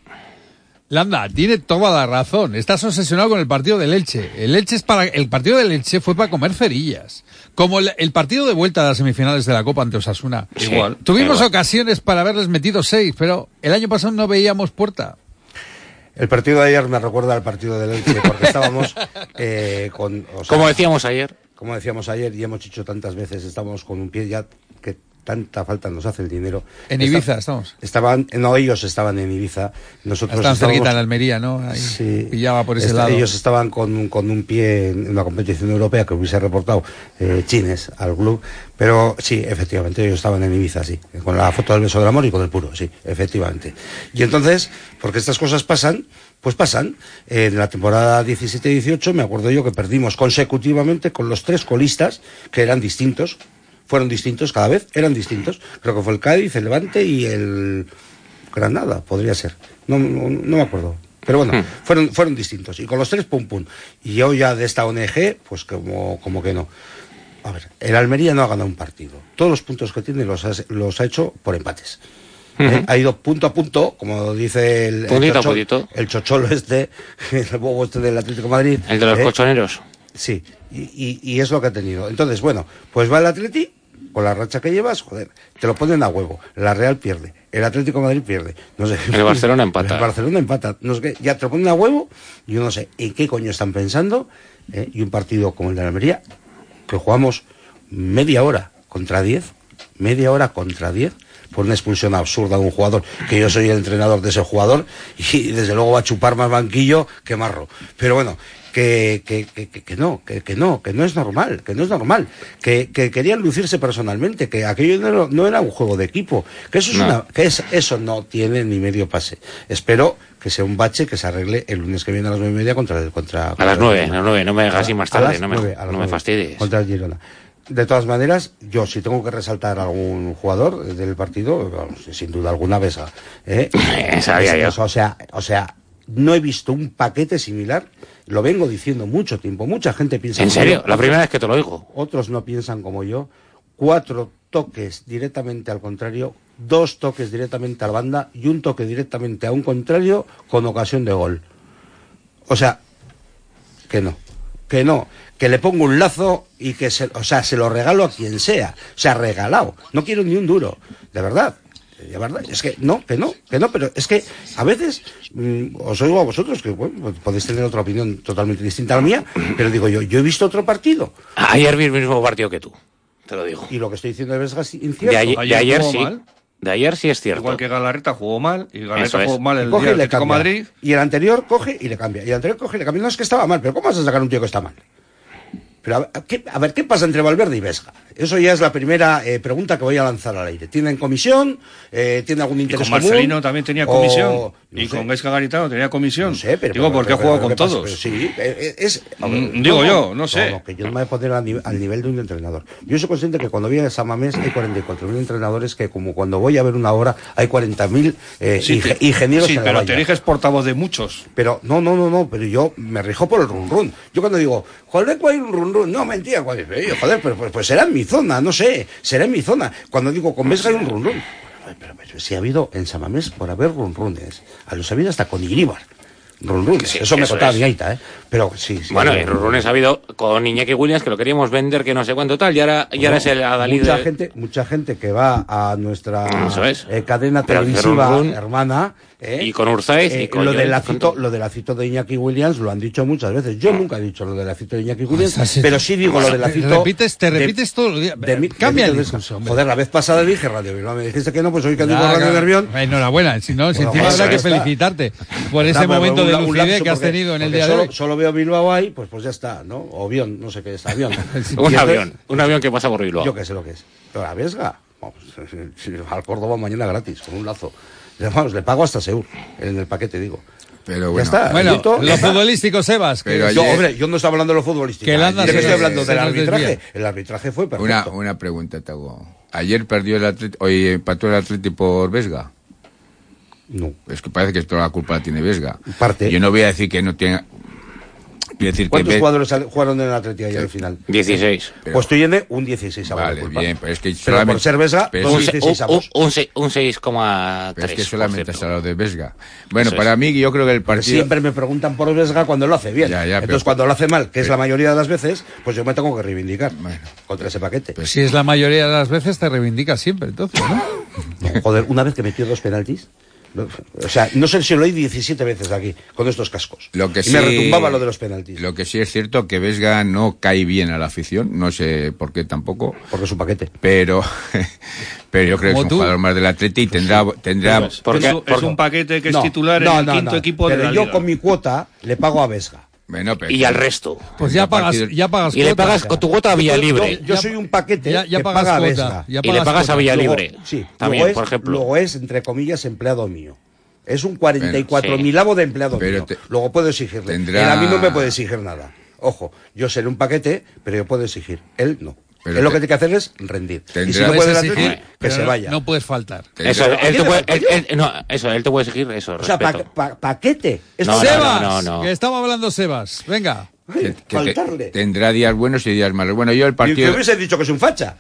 S2: Landa, tiene toda la razón. Estás obsesionado con el partido del Elche. El Elche es para, el partido del Elche fue para comer cerillas. Como el, el partido de vuelta de las semifinales de la Copa ante Osasuna.
S5: Sí, igual.
S2: Tuvimos
S5: igual.
S2: ocasiones para haberles metido seis, pero el año pasado no veíamos puerta.
S3: El partido de ayer me recuerda al partido del Elche, porque estábamos eh, con... O sea,
S4: como decíamos ayer.
S3: Como decíamos ayer, y hemos dicho tantas veces, estamos con un pie ya que tanta falta nos hace el dinero.
S2: En Ibiza Está, estamos.
S3: Estaban, no, ellos estaban en Ibiza. Nosotros
S2: Están
S3: estábamos,
S2: cerquita en Almería, ¿no? Ahí
S3: sí,
S2: pillaba por ese
S3: está,
S2: lado.
S3: Ellos estaban con un, con un pie en una competición europea que hubiese reportado eh, chines al club. Pero sí, efectivamente, ellos estaban en Ibiza, sí. Con la foto del beso del amor y con el puro, sí, efectivamente. Y entonces, porque estas cosas pasan, pues pasan. En la temporada diecisiete dieciocho me acuerdo yo que perdimos consecutivamente con los tres colistas, que eran distintos. Fueron distintos cada vez, eran distintos. Creo que fue el Cádiz, el Levante y el Granada, podría ser. No, no, no me acuerdo. Pero bueno, fueron, fueron distintos. Y con los tres, pum, pum. Y yo ya de esta O N G, pues como, como que no. A ver, el Almería no ha ganado un partido. Todos los puntos que tiene los ha, los ha hecho por empates. Uh-huh. ¿Eh? Ha ido punto a punto, como dice el, el, chocho, el chocholo este, el bobo este del Atlético de Madrid.
S4: El de los ¿eh? colchoneros.
S3: Sí, y, y, y es lo que ha tenido. Entonces, bueno, pues va el Atleti, con la racha que llevas, joder, te lo ponen a huevo. La Real pierde, el Atlético de Madrid pierde. No sé.
S4: El Barcelona empata.
S3: El Barcelona empata. No sé qué, ya te lo ponen a huevo, yo no sé en qué coño están pensando. ¿Eh? Y un partido como el de la Almería, que jugamos media hora contra diez, media hora contra diez por una expulsión absurda de un jugador, que yo soy el entrenador de ese jugador, y desde luego va a chupar más banquillo que marro. Pero bueno, que, que, que, que no, que, que no, que no es normal, que no es normal, que, que querían lucirse personalmente, que aquello no, no era un juego de equipo, que eso es no. una, que es, eso no tiene ni medio pase. Espero que sea un bache que se arregle el lunes que viene a las nueve y media contra el contra, contra
S4: a las nueve, a las nueve, no me hagas así más tarde, no me,
S3: nueve,
S4: no me fastidies.
S3: Contra el Girona. De todas maneras, yo si tengo que resaltar a algún jugador del partido, vamos, sin duda alguna Vesga. ¿eh?
S4: Sabía yo.
S3: O sea, o sea, no he visto un paquete similar. Lo vengo diciendo mucho tiempo. Mucha gente piensa.
S4: ¿En serio?
S3: Yo,
S4: la primera vez que te lo digo.
S3: Otros no piensan como yo. Cuatro toques directamente al contrario, dos toques directamente a la banda y un toque directamente a un contrario con ocasión de gol. O sea, que no, que no. Que le pongo un lazo y que se, o sea, se lo regalo a quien sea. O sea, regalado. No quiero ni un duro. De verdad. De verdad. Es que no, que no, que no. Pero es que a veces mmm, os oigo a vosotros que bueno, podéis tener otra opinión totalmente distinta a la mía. Pero digo yo, yo he visto otro partido.
S4: Ayer vi el mismo partido que tú. Te lo digo.
S3: Y lo que estoy diciendo de Vesga es incierto.
S4: De ayer, de ayer sí.
S5: Mal.
S4: De ayer sí es cierto.
S5: Igual que Galarreta jugó mal, y Galarreta
S4: es.
S5: jugó mal el
S3: coge
S5: día
S3: y le
S5: Atlético
S3: cambia.
S5: Madrid.
S3: Y el anterior coge y le cambia. Y el anterior coge y le cambia. No es que estaba mal, pero ¿cómo vas a sacar un tío que está mal? Pero a ver, ¿qué, a ver, ¿qué pasa entre Valverde y Vesga? Eso ya es la primera eh, pregunta que voy a lanzar al aire. ¿Tienen comisión? Eh, ¿Tiene algún interés
S5: común? Y con Marcelino
S3: común?
S5: también tenía comisión.
S3: O, no
S5: y
S3: sé.
S5: con Vesga Garitano tenía comisión.
S3: No sé, pero...
S5: Digo,
S3: pero,
S5: porque
S3: pero,
S5: ha jugado
S3: pero,
S5: con
S3: pasa?
S5: todos.
S3: Pero sí, eh, es...
S5: Mm, digo
S3: no,
S5: yo, no sé.
S3: No, no, que yo no me voy a poner al nivel, al nivel de un entrenador. Yo soy consciente que cuando voy a Samamés hay cuarenta y cuatro mil entrenadores que como cuando voy a ver una obra hay cuarenta mil eh,
S5: sí,
S3: inge,
S5: te,
S3: ingenieros
S5: sí,
S3: en la
S5: pero
S3: valla.
S5: te eriges portavoz de muchos.
S3: Pero no, no, no, no, pero yo me rijo por el run run. Yo cuando digo, joder, ¿cuál hay un run run? No, mentira, joder, joder pero pues, pues será en mi zona, no sé, será en mi zona. Cuando digo con Vesga hay un run run. Pero, pero, pero si ha habido en Samamés por haber run runes, a los ha habido hasta con Iríbar. Run run, sí, eso me contaba mi aita, ¿eh? Pero sí, sí.
S4: Bueno, y run runes ha habido con Iñaki Williams, que lo queríamos vender, que no sé cuánto tal, y ahora, y ahora no, es el adalid.
S3: Mucha
S4: de...
S3: gente, mucha gente que va a nuestra
S4: es.
S3: eh, cadena
S4: pero
S3: televisiva
S4: run run,
S3: hermana. ¿Eh?
S4: Y con Urzaiz eh, y con
S3: lo
S4: yo,
S3: del acito, lo del acito de Iñaki Williams lo han dicho muchas veces. Yo nunca he dicho lo del acito de Iñaki Williams, pues así, pero sí digo bueno, lo del acito.
S2: Te repites, te repites de, todos los días. De, Cambia el discurso.
S3: Joder, la vez pasada dije Radio Bilbao, me dijiste que no, pues hoy que digo Radio Nervión.
S2: Enhorabuena, si no, si bueno, encima habrá que felicitarte por ese no, momento de lucidez que has tenido en el día
S3: solo,
S2: de hoy.
S3: Solo veo Bilbao ahí, pues pues ya está, ¿no? O avión, no sé qué es, avión.
S4: un avión, un avión que pasa por Bilbao.
S3: Yo qué sé lo que es. Pero la Vesga, vamos, al Córdoba mañana gratis, con un lazo. Vamos, le pago hasta Seur, en el paquete, digo.
S6: Pero bueno,
S3: ya está,
S2: bueno
S3: Lito,
S2: lo
S3: ya
S2: futbolístico, Sebas.
S3: Pero ayer, yo, hombre, yo no estoy hablando de lo futbolístico.
S2: Que
S3: ¿De qué estoy hablando? Del arbitraje.
S2: Desvía.
S3: El arbitraje fue perfecto.
S6: Una, una pregunta, Tago. ¿Ayer perdió el Atlético, hoy empató el Atlético por Vesga?
S3: No.
S6: Es que parece que toda la culpa la tiene Vesga.
S3: Parte.
S6: Yo no voy a decir que no tenga... Decir
S3: ¿Cuántos
S6: que
S3: jugadores jugaron en el Atlético ayer al final?
S4: dieciséis.
S3: Pero, pues tú tiene un dieciséis.
S6: Vale, bien, pero es que
S3: pero solamente... por ser Vesga,
S6: pero
S3: un
S4: dieciséis Un, un seis coma tres.
S6: Es que solamente has hablado de Vesga. Bueno, eso para es. mí yo creo que el partido...
S3: Siempre me preguntan por Vesga cuando lo hace bien.
S6: Ya, ya,
S3: Entonces
S6: pero...
S3: cuando lo hace mal, que pero... es la mayoría de las veces, pues yo me tengo que reivindicar bueno, contra ese paquete.
S2: Pues si es la mayoría de las veces, te reivindicas siempre, entonces, ¿no?
S3: No, joder, una vez que metió dos penaltis... O sea, no sé si lo oí diecisiete veces aquí, con estos cascos.
S6: Lo que
S3: y
S6: sí,
S3: me retumbaba lo de los penaltis.
S6: Lo que sí es cierto que Vesga no cae bien a la afición, no sé por qué tampoco.
S3: Porque es un paquete.
S6: Pero, pero yo creo que es un
S2: tú?
S6: jugador más del Atleti y tendrá... tendrá
S5: es, porque, es, porque, es un paquete que no, es titular no, en el no, quinto no, equipo
S3: pero
S5: de la
S3: yo
S5: liga.
S3: Con mi cuota le pago a Vesga.
S6: Bueno, pero,
S4: y al resto.
S2: Pues ya pagas, ya pagas
S4: y le pagas con tu cuota a Villalibre.
S3: Yo, yo soy un paquete
S2: ya, ya
S3: que
S2: pagas
S3: paga a
S2: cuota,
S3: Vesga.
S2: ya
S4: y le pagas
S2: cuota.
S4: a Villalibre.
S3: Luego, sí,
S4: también,
S3: luego es,
S4: por ejemplo.
S3: Luego es, entre comillas, empleado mío. Es un cuarenta y cuatro milavo de empleado mío. Te, Luego puedo exigirle.
S6: Tendrá...
S3: Él a mí no me puede exigir nada. Ojo, yo seré un paquete, pero yo puedo exigir. Él no.
S6: Pero
S3: él lo
S6: te...
S3: que tiene que hacer es rendir.
S6: Tendrá...
S3: Y si no puede exigir,
S2: no,
S3: que se
S2: no,
S3: vaya.
S2: No puedes faltar.
S4: Eso, él te puede, él, él, no, eso, él te puede exigir eso.
S3: O sea, pa, pa, paquete.
S2: No, Sebas, no, no, no. Que estamos hablando Sebas. Venga.
S3: Ay,
S6: que,
S3: faltarle.
S6: Te, tendrá días buenos y días malos. Bueno, yo el partido...
S3: ¿Y que hubiese dicho que es un facha?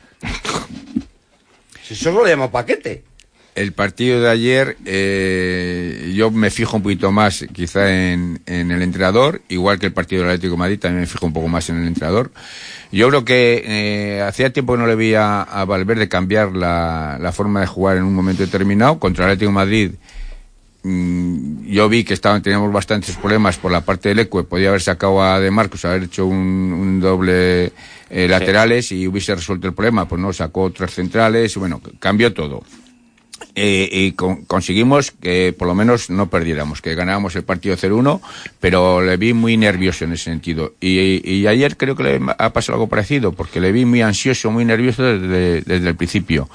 S3: Si solo le llamo paquete.
S6: El partido de ayer, eh, yo me fijo un poquito más quizá en, en el entrenador, igual que el partido del Atlético de Madrid, también me fijo un poco más en el entrenador. Yo creo que eh, hacía tiempo que no le veía a Valverde cambiar la, la forma de jugar en un momento determinado. Contra el Atlético de Madrid mmm, yo vi que estaban, teníamos bastantes problemas por la parte del Ecue, podía haber sacado a De Marcos, haber hecho un, un doble eh, laterales sí. y hubiese resuelto el problema, pues no, sacó tres centrales, bueno, cambió todo. Eh, y con, conseguimos que por lo menos no perdiéramos, que ganábamos el partido cero uno, pero le vi muy nervioso en ese sentido. Y, y ayer creo que le ha pasado algo parecido, porque le vi muy ansioso, muy nervioso desde, desde el principio.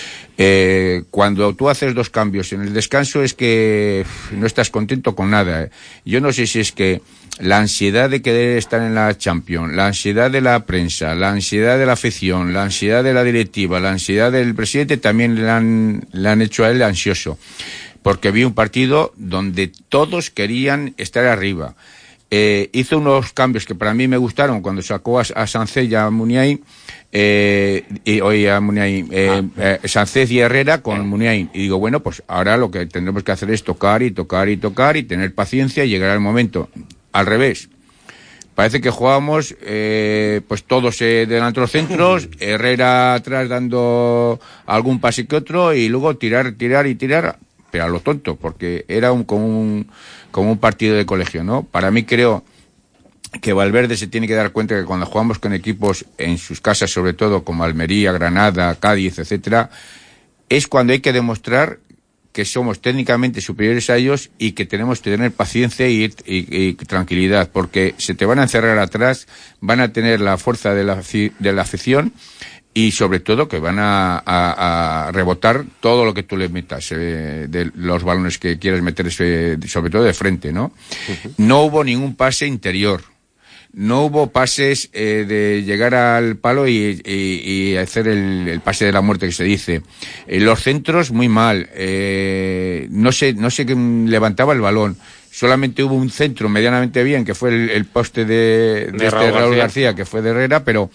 S6: Eh, cuando tú haces dos cambios en el descanso es que no estás contento con nada. ¿eh? Yo no sé si es que la ansiedad de querer estar en la Champions, la ansiedad de la prensa, la ansiedad de la afición, la ansiedad de la directiva, la ansiedad del presidente también le han, le han hecho a él ansioso. Porque vi un partido donde todos querían estar arriba. Eh, hizo unos cambios que para mí me gustaron cuando sacó a, a Sánchez y a Muniain, eh, y hoy a Muniain, eh, eh, Sánchez y Herrera con Muniain. Y digo, bueno, pues ahora lo que tendremos que hacer es tocar y tocar y tocar y tener paciencia y llegar al momento. Al revés. Parece que jugábamos, eh, pues todos eh, delante de los centros, Herrera atrás dando algún pase que otro y luego tirar, tirar y tirar, pero a lo tonto, porque era un, como un, como un partido de colegio, ¿no? Para mí creo que Valverde se tiene que dar cuenta que cuando jugamos con equipos en sus casas, sobre todo como Almería, Granada, Cádiz, etcétera, es cuando hay que demostrar que somos técnicamente superiores a ellos y que tenemos que tener paciencia y, y, y tranquilidad, porque se te van a encerrar atrás, van a tener la fuerza de la, de la afición y sobre todo que van a, a, a rebotar todo lo que tú le metas, eh, de los balones que quieres meter, eh, sobre todo de frente, ¿no? Uh-huh. No hubo ningún pase interior. No hubo pases eh, de llegar al palo y, y, y hacer el, el pase de la muerte que se dice. Eh, los centros muy mal. Eh, no sé, no sé quién levantaba el balón. Solamente hubo un centro medianamente bien, que fue el, el poste de, de, de este Raúl, Raúl García. García, que fue de Herrera, pero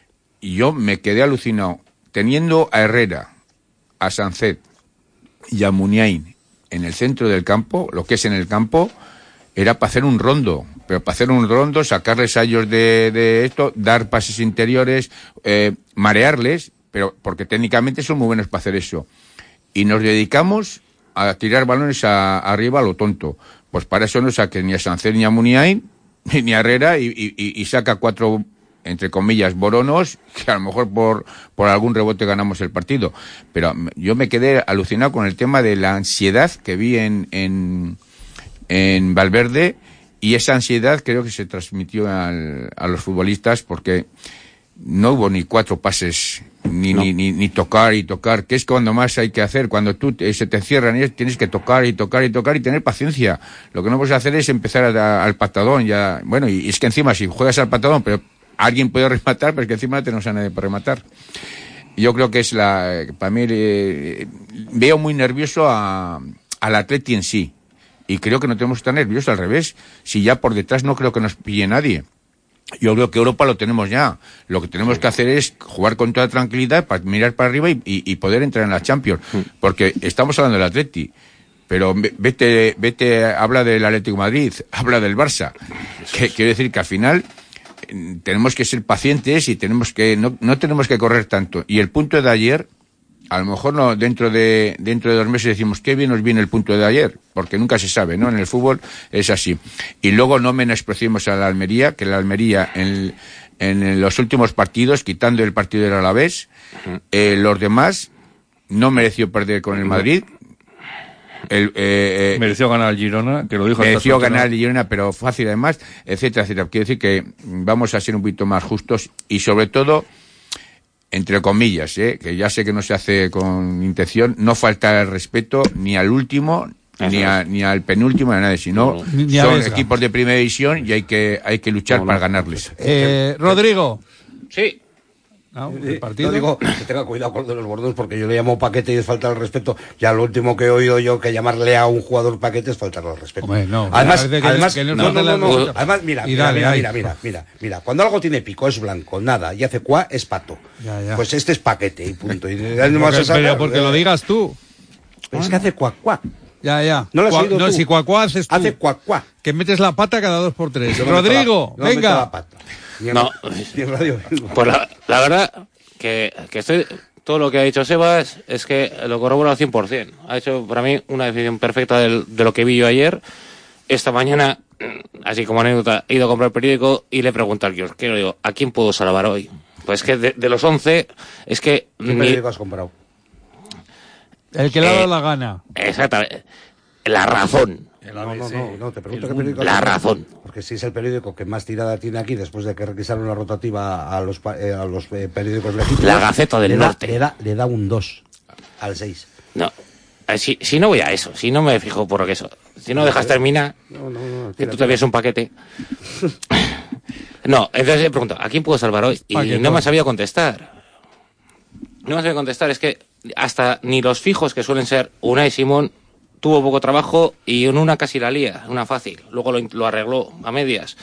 S6: yo me quedé alucinado. Teniendo a Herrera, a Sánchez y a Muniain en el centro del campo, lo que es en el campo, era para hacer un rondo. Pero para hacer un rondo, sacarles a ellos de, de esto, dar pases interiores, eh, marearles, pero porque técnicamente son muy buenos para hacer eso. Y nos dedicamos a tirar balones a, a arriba a lo tonto. Pues para eso no saque ni a Sánchez ni a Muniain, ni a Herrera, y, y, y saca cuatro, entre comillas, boronos, que a lo mejor por, por algún rebote ganamos el partido. Pero yo me quedé alucinado con el tema de la ansiedad que vi en, en, en Valverde. Y esa ansiedad creo que se transmitió al, a los futbolistas porque no hubo ni cuatro pases, ni, no. ni, ni, ni tocar y tocar, que es cuando más hay que hacer. Cuando tú te, se te encierran y tienes que tocar y tocar y tocar y tener paciencia. Lo que no puedes hacer es empezar a, a, al patadón. Ya, bueno, y es que encima si juegas al patadón, pero alguien puede rematar, pero es que encima no tenemos a nadie para rematar. Yo creo que es la, para mí, eh, veo muy nervioso a, al Atleti en sí. Y creo que no tenemos que estar nerviosos, al revés. Si ya por detrás no creo que nos pille nadie. Yo creo que Europa lo tenemos ya. Lo que tenemos que hacer es jugar con toda tranquilidad, para mirar para arriba y, y, y poder entrar en la Champions. Porque estamos hablando del Atleti, pero vete, vete, habla del Atlético de Madrid, habla del Barça. Que, quiero decir que al final tenemos que ser pacientes y tenemos que no, no tenemos que correr tanto. Y el punto de ayer, a lo mejor no dentro de dentro de dos meses decimos qué bien nos viene el punto de ayer, porque nunca se sabe, ¿no? En el fútbol es así. Y luego no menospreciemos a la Almería, que la Almería en, en los últimos partidos, quitando el partido del Alavés, eh, los demás no mereció perder con el Madrid. El, eh, eh,
S5: mereció ganar al Girona, que lo dijo.
S6: Mereció ganar al Girona, pero fácil además, etcétera, etcétera. Quiero decir que vamos a ser un poquito más justos y sobre todo, entre comillas, ¿eh? Que ya sé que no se hace con intención, no faltar el respeto ni al último, ni, a, ni al penúltimo, ni a nadie, sino ni, ni son equipos de primera división y hay que hay que luchar no, no. para ganarles.
S2: Eh, Rodrigo.
S4: Sí.
S2: No, el partido.
S3: Yo digo que tenga cuidado con de los bordos porque yo le llamo paquete y es falta el respeto. Ya lo último que he oído yo que llamarle a un jugador paquete es faltarle el respeto.
S2: Hombre, no,
S3: además,
S2: que
S3: además,
S2: que
S3: no, no, no, no, no. Además, mira, mira, dale, mira, mira, mira, mira, mira, cuando algo tiene pico es blanco, nada, y hace cuá es pato.
S2: Ya, ya.
S3: Pues este es paquete y punto. Y
S2: porque, pero porque lo digas tú.
S3: Pero es que hace cuá cuá.
S2: Ya, ya.
S3: No lo has
S2: Cua,
S3: oído
S2: no,
S3: tú.
S2: si cuá cuá haces tú.
S3: Hace cuá cuá.
S2: Que metes la pata cada dos por tres.
S3: Yo
S2: Rodrigo,
S3: no
S2: venga.
S3: La pata.
S4: No.
S3: Radio.
S4: Pues la, la verdad que, que estoy todo lo que ha dicho Sebas es que lo corroboro al cien por ciento. Ha hecho para mí una definición perfecta del, de lo que vi yo ayer. Esta mañana, así como anécdota, he ido a comprar el periódico y le he preguntado al kiosquero, digo, ¿a quién puedo salvar hoy? Pues que de, de los once, es que...
S3: ¿Qué periódico has comprado?
S2: El que le ha dado la gana.
S4: Exactamente. La Razón.
S3: No, no, no, no, te pregunto qué periódico.
S4: La Razón.
S3: Porque si es el periódico que más tirada tiene aquí después de que requisaron la rotativa a los, eh, a los eh, periódicos legítimos.
S4: La Gaceta del
S3: le da,
S4: Norte.
S3: Le da, le da un dos al seis.
S4: No. Si, si no voy a eso, si no me fijo por eso. Si no dejas terminar,
S3: no, no, no,
S4: que tú te ves un paquete. No, entonces le pregunto, ¿a quién puedo salvar hoy? Y
S2: Paquetón.
S4: no me ha sabido contestar. No me ha sabido contestar, es que hasta ni los fijos que suelen ser Unai Simón tuvo poco trabajo y en una casi la lía, una fácil. Luego lo, lo arregló a medias.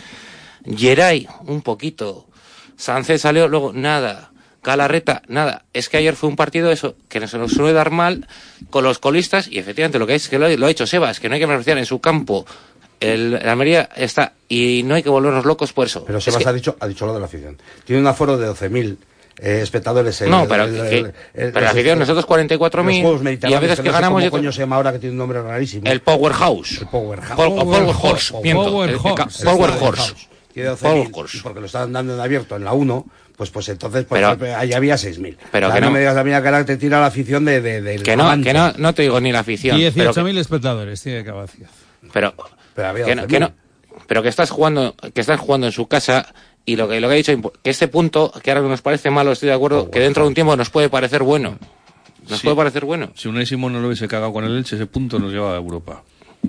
S4: Geray, un poquito. Sánchez salió, luego nada. Galarreta, nada. Es que ayer fue un partido eso, que se nos suele dar mal con los colistas y efectivamente lo que es que lo, lo ha dicho Sebas, que no hay que menospreciar en su campo. El, el Almería está y no hay que volvernos locos por eso.
S3: Pero Sebas
S4: es que,
S3: ha dicho ha dicho lo de la afición. Tiene un aforo de doce mil eh, espectadores. El,
S4: no, pero,
S3: el,
S4: que,
S3: el, el,
S4: pero la afición, nosotros cuarenta y cuatro mil y a veces que, que no ganamos...
S3: ¿Cómo coño se llama ahora que tiene un nombre rarísimo?
S4: El Powerhouse.
S3: El Powerhouse.
S4: Power, Power Horse.
S2: Power Horse.
S3: Power Horse. Tiene doce mil, porque lo estaban dando en abierto en la uno, pues pues entonces pues,
S4: pero,
S3: ahí había seis mil.
S4: Pero
S3: o sea,
S4: que
S3: no,
S4: no
S3: me digas a mí que ahora te tira la afición de, de, de
S4: que no, avance. Que no, no te digo ni la afición.
S2: dieciocho mil espectadores tiene capacidad.
S4: Pero,
S3: pero había
S4: que, no, que no, pero que estás jugando, que estás jugando en su casa y lo que lo que ha dicho que este punto que ahora nos parece malo, estoy de acuerdo, oh, que dentro de un tiempo nos puede parecer bueno. Nos
S5: sí.
S4: puede parecer bueno.
S5: Si Unai Simón no lo hubiese cagado con el Elche, ese punto nos lleva a Europa.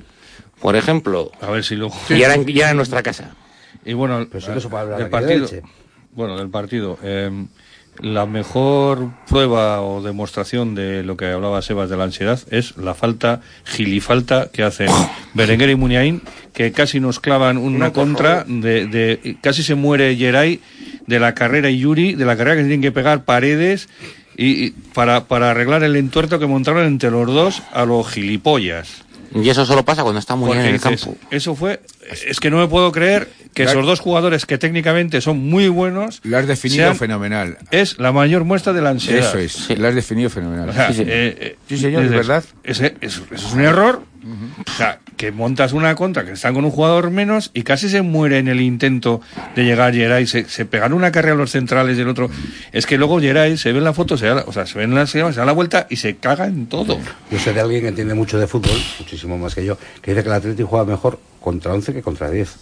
S4: Por ejemplo.
S5: A ver si luego.
S4: Y ahora en, ya en nuestra casa.
S5: Y bueno,
S3: pues eso para
S5: del partido. Bueno, del partido. Eh, la mejor prueba o demostración de lo que hablaba Sebas de la ansiedad es la falta, gilifalta que hacen Berenguer y Muniain, que casi nos clavan una no, contra de, de casi se muere Geray de la carrera y Yuri, de la carrera que tienen que pegar Paredes y, y para, para arreglar el entuerto que montaron entre los dos a los gilipollas.
S4: Y eso solo pasa cuando está muy bien en el
S5: dices,
S4: campo.
S5: Eso fue... Es que no me puedo creer que esos dos jugadores que técnicamente son muy buenos...
S6: Lo has definido sean, fenomenal.
S5: Es la mayor muestra de la ansiedad.
S6: Eso es, sí. Lo has definido fenomenal.
S5: O sea,
S6: sí, sí.
S5: Eh, eh,
S6: sí, señor, es verdad.
S5: Ese, eso, eso es un error. Uh-huh. O sea, que montas una contra, que están con un jugador menos y casi se muere en el intento de llegar Geray. Se, se pegan una carrera a los centrales del otro. Es que luego Geray se ve en la foto, se da, o sea, se ve en la, se da la vuelta y se caga en todo.
S3: Yo sé de alguien que entiende mucho de fútbol, muchísimo más que yo, que dice que el Atlético juega mejor contra once que contra diez.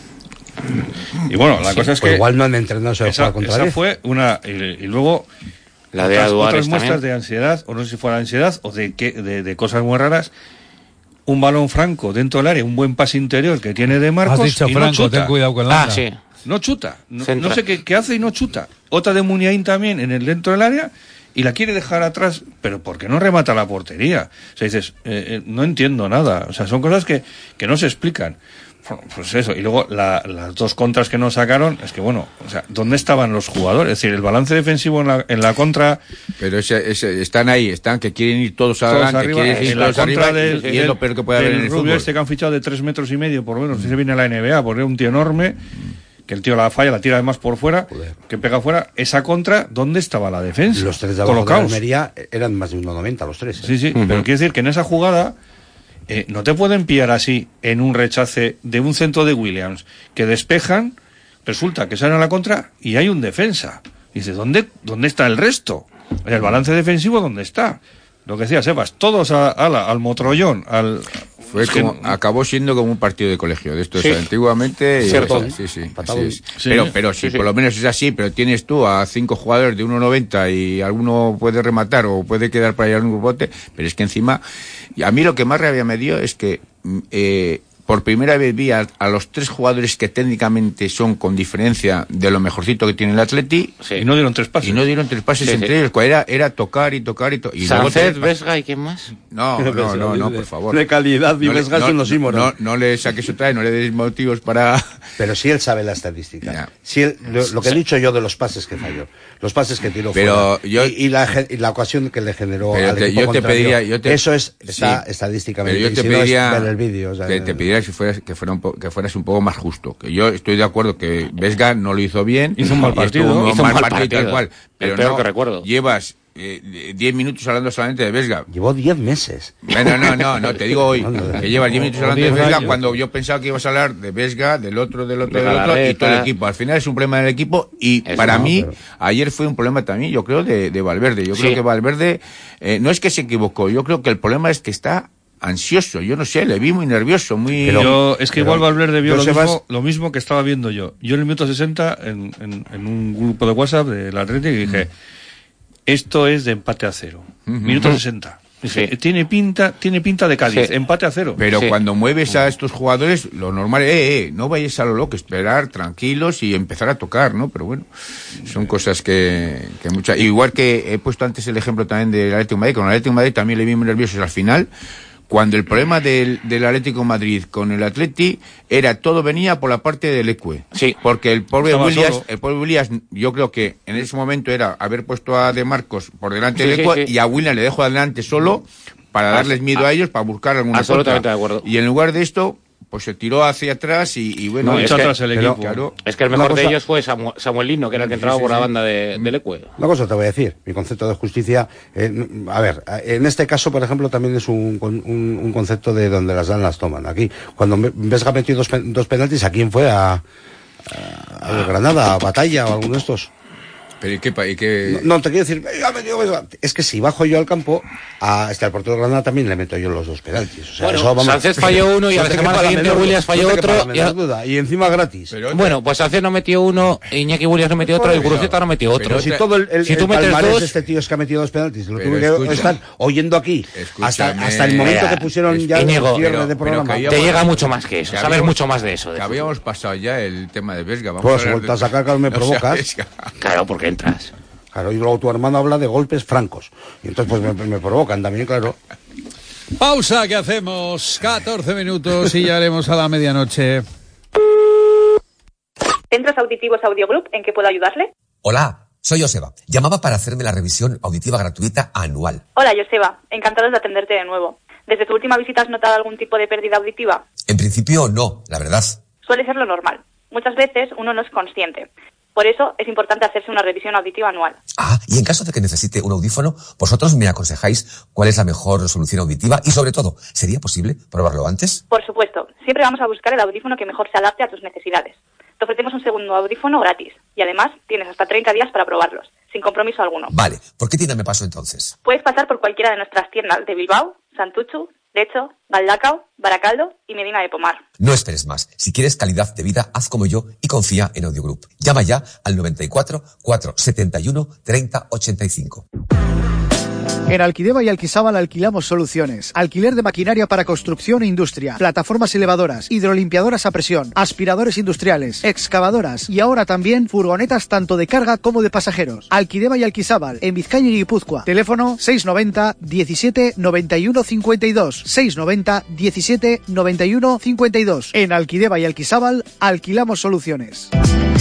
S5: Y bueno, la
S3: sí,
S5: cosa es
S3: pues
S5: que
S3: igual no han entrenado esa,
S5: esa,
S3: contra
S5: esa
S3: diez.
S5: fue una y, y luego
S4: la de
S5: otras,
S4: otras
S5: muestras
S4: también.
S5: de ansiedad, o no sé si fuera ansiedad o de, que, de, de cosas muy raras. Un balón franco dentro del área, un buen pase interior que tiene de Marcos.
S2: Has dicho
S5: y
S2: Franco,
S5: no chuta.
S2: ten cuidado con la
S4: Ah, sí.
S5: No chuta. No, no sé qué, qué hace y no chuta. Otra de Muniain también en el dentro del área y la quiere dejar atrás, pero ¿por qué no remata la portería? O sea, dices, eh, eh, no entiendo nada. O sea, son cosas que, que no se explican. Pues eso, y luego la, las dos contras que nos sacaron, es que bueno, o sea, ¿dónde estaban los jugadores? Es decir, el balance defensivo en la, en la contra...
S6: Pero ese, ese, están ahí, están, que quieren ir todos, todos adelante,
S5: arriba,
S6: quieren ir
S5: en la contra
S6: arriba,
S5: del,
S6: y es lo peor que puede haber en el
S5: rubio
S6: fútbol.
S5: Este que han fichado de tres metros y medio, por lo menos, si se viene a la N B A, porque es un tío enorme, que el tío la falla, la tira además por fuera, Joder. que pega fuera, esa contra, ¿dónde estaba la defensa?
S3: Los tres de abajo de la Almería eran más de uno noventa los tres. ¿eh?
S5: Sí, sí, uh-huh. Pero quiere decir que en esa jugada... Eh, no te pueden pillar así en un rechace de un centro de Williams que despejan, resulta que salen a la contra y hay un defensa. Y dices, ¿dónde, dónde está el resto? El balance defensivo, ¿dónde está? Lo que decía Sebas, todos a, a la, al motrollón, al...
S6: Fue
S5: es
S6: como, que... acabó siendo como un partido de colegio de estos, sí. Antiguamente.
S3: Cierto.
S6: Y, sí, sí,
S3: así
S6: es. Sí. Pero, pero sí, sí, por lo menos es así, pero tienes tú a cinco jugadores de uno noventa y alguno puede rematar o puede quedar para allá en un grupote, pero es que encima, y a mí lo que más rabia me dio es que eh, por primera vez vi a, a los tres jugadores que técnicamente son con diferencia de lo mejorcito que tiene el Atleti.
S5: Sí. Y no dieron tres pases.
S6: Y no dieron tres pases sí, entre sí. ellos. Era, era tocar y tocar y tocar.
S4: Sánchez, Vesga y quién más.
S6: No, no, no, no, por favor.
S3: De calidad y
S6: no
S3: Vesga
S6: no,
S3: son los ímoros.
S6: No, no le saques otra vez, no le des motivos para...
S3: Pero sí él sabe la estadística. Sí él, lo, lo que he dicho yo de los pases que falló. Los pases que tiró
S6: pero
S3: fuera.
S6: Yo,
S3: y, y, la, y la ocasión que le generó al
S6: te,
S3: equipo
S6: yo te pediría, yo te,
S3: Eso es está
S6: sí,
S3: estadísticamente.
S6: Pero yo te
S3: si
S6: pediría
S3: no es ver el vídeo, o sea,
S6: que te pediría que fueras, que, fuera un po, que fueras un poco más justo. Que yo estoy de acuerdo que Vesga no lo hizo bien.
S5: Hizo un mal partido.
S6: Un
S4: hizo
S6: mal
S4: un mal
S6: partido,
S4: partido.
S6: Tal cual. Pero
S4: el peor
S6: no,
S4: que recuerdo.
S6: Llevas eh, diez minutos hablando solamente de Vesga.
S3: Llevó diez meses.
S6: No, no, no, no, te digo hoy, que llevas diez minutos hablando de Vesga cuando yo pensaba que ibas a hablar de Vesga, del otro, del otro,
S4: de
S6: del otro, y todo el
S4: reta.
S6: equipo. Al final es un problema del equipo y
S4: Eso
S6: para
S4: no,
S6: mí,
S3: pero...
S6: ayer fue un problema también, yo creo, de, de Valverde. Yo
S4: Sí.
S6: creo que Valverde, eh, no es que se equivocó, yo creo que el problema es que está ansioso, yo no sé, le vi muy nervioso, muy...
S5: Pero, yo, es que
S3: pero,
S5: igual Valverde vio lo
S3: Josebas...
S5: mismo, lo mismo que estaba viendo yo. Yo en el minuto sesenta, en, en, en un grupo de WhatsApp del Atlético, dije, mm. esto es de empate a cero. Mm-hmm. Minuto sesenta. Dije, sí. tiene pinta, tiene pinta de Cádiz, sí. empate a cero.
S6: Pero
S4: sí.
S6: cuando mueves a estos jugadores, lo normal, eh, eh, no vayas a lo loco, esperar tranquilos y empezar a tocar, ¿no? Pero bueno, son cosas que, que muchas... Igual que he puesto antes el ejemplo también del Atlético de Madrid, con el Atlético de Madrid también le vi muy nerviosos al final, cuando el problema del, del Atlético de Madrid con el Atleti era todo venía por la parte del Ecue.
S4: Sí.
S6: Porque el pobre
S5: Estaba
S6: Williams,
S5: solo.
S6: el pobre Williams, yo creo que en ese momento era haber puesto a De Marcos por delante
S4: Sí,
S6: del
S4: sí,
S6: Ecue
S4: sí.
S6: y a Williams le dejo adelante solo para darles miedo a ellos, para buscar alguna
S4: Absolutamente
S6: contra.
S4: de acuerdo.
S6: Y en lugar de esto, pues se tiró hacia atrás y, y bueno...
S5: No,
S6: es
S5: echó
S6: que-
S5: atrás el
S6: pero,
S5: equipo.
S6: claro,
S4: Es que el mejor
S3: Una cosa-
S4: de ellos fue Samu- Samuelino, que era el que entraba
S6: Sí, sí,
S4: por la
S6: sí.
S4: banda de, del Ecue.
S3: Una cosa te voy a decir, mi concepto de justicia, eh, a ver, en este caso, por ejemplo, también es un, un, un concepto de donde las dan las toman. Aquí, cuando Vesga metió dos, pe- dos penaltis, ¿a quién fue? ¿A, a, a Granada, a Batalla o alguno de estos?
S6: pero ¿y qué? pa- y qué-
S3: No, no, te quiero decir, "Venga, metió Vesga". Es que si bajo yo al campo, a este al portero de Granada también le meto yo los dos penaltis. O sea,
S4: Bueno,
S3: eso, vamos,
S4: Sánchez falló uno y
S3: no
S4: a la
S3: te
S4: semana
S3: quepa la
S4: siguiente
S3: menor-
S4: Williams falló
S3: no te quepa
S4: otro
S3: la
S4: y
S3: menor
S4: a-
S3: duda, y encima gratis.
S6: pero-
S4: Bueno, pues Sánchez no metió uno, Iñaki Williams no metió otro y Guruceta no metió otro.
S6: pero
S3: Si todo el, el,
S4: si tú
S3: el
S4: metes
S3: palmarés
S4: dos-
S3: de este tío es que ha metido dos penaltis, lo
S6: Pero
S3: tuve que
S6: escucha,
S3: estar oyendo aquí hasta,
S6: escúchame,
S3: hasta el momento
S4: mira,
S3: que pusieron
S6: es-
S3: ya el
S4: Íñigo,
S3: cierre
S6: pero-
S3: de
S6: pero
S3: programa.
S6: que ya-
S4: Te llega mucho más que eso,
S6: que
S4: sabes
S6: habíamos-
S4: mucho más de eso. de
S6: que
S4: fútbol.
S6: habíamos pasado ya el tema de Vesga. Vamos
S3: Pues,
S6: a hablar
S3: vuelta
S6: de-
S3: a sacar, me
S6: O sea,
S3: provocas.
S6: Vesga.
S4: Claro, porque entras.
S3: Claro, y luego tu hermano habla de golpes francos. Y entonces pues me, me provocan también, claro.
S2: Pausa que hacemos, catorce minutos y ya haremos a la medianoche.
S13: Centros Auditivos Audiogroup, ¿en qué puedo ayudarle?
S14: Hola, soy Joseba. Llamaba para hacerme la revisión auditiva gratuita anual.
S13: Hola, Joseba. Encantados de atenderte de nuevo. ¿Desde tu última visita has notado algún tipo de pérdida auditiva?
S14: En principio no, la verdad.
S13: Suele ser lo normal. Muchas veces uno no es consciente. Por eso es importante hacerse una revisión auditiva anual.
S14: Ah, y en caso de que necesite un audífono, vosotros me aconsejáis cuál es la mejor solución auditiva y sobre todo, ¿sería posible probarlo antes?
S13: Por supuesto, siempre vamos a buscar el audífono que mejor se adapte a tus necesidades. Te ofrecemos un segundo audífono gratis y además tienes hasta treinta días para probarlos, sin compromiso alguno.
S14: Vale, ¿por qué tienda me paso entonces?
S13: Puedes pasar por cualquiera de nuestras tiendas de Bilbao, Santuchu, Lecho, Galdacao, Baracaldo y Medina de Pomar.
S14: No esperes más. Si quieres calidad de vida, haz como yo y confía en Audiogroup. Llama ya al noventa y cuatro, cuatrocientos setenta y uno, treinta ochenta y cinco.
S7: En Alquideva y Alquisábal alquilamos soluciones. Alquiler de maquinaria para construcción e industria, plataformas elevadoras, hidrolimpiadoras a presión, aspiradores industriales, excavadoras y ahora también furgonetas tanto de carga como de pasajeros. Alquideva y Alquisábal, en Vizcaya y Guipúzcoa. Teléfono seiscientos noventa, diecisiete, noventa y uno cincuenta y dos. seiscientos noventa, diecisiete, noventa y uno cincuenta y dos. En Alquideva y Alquisábal alquilamos soluciones.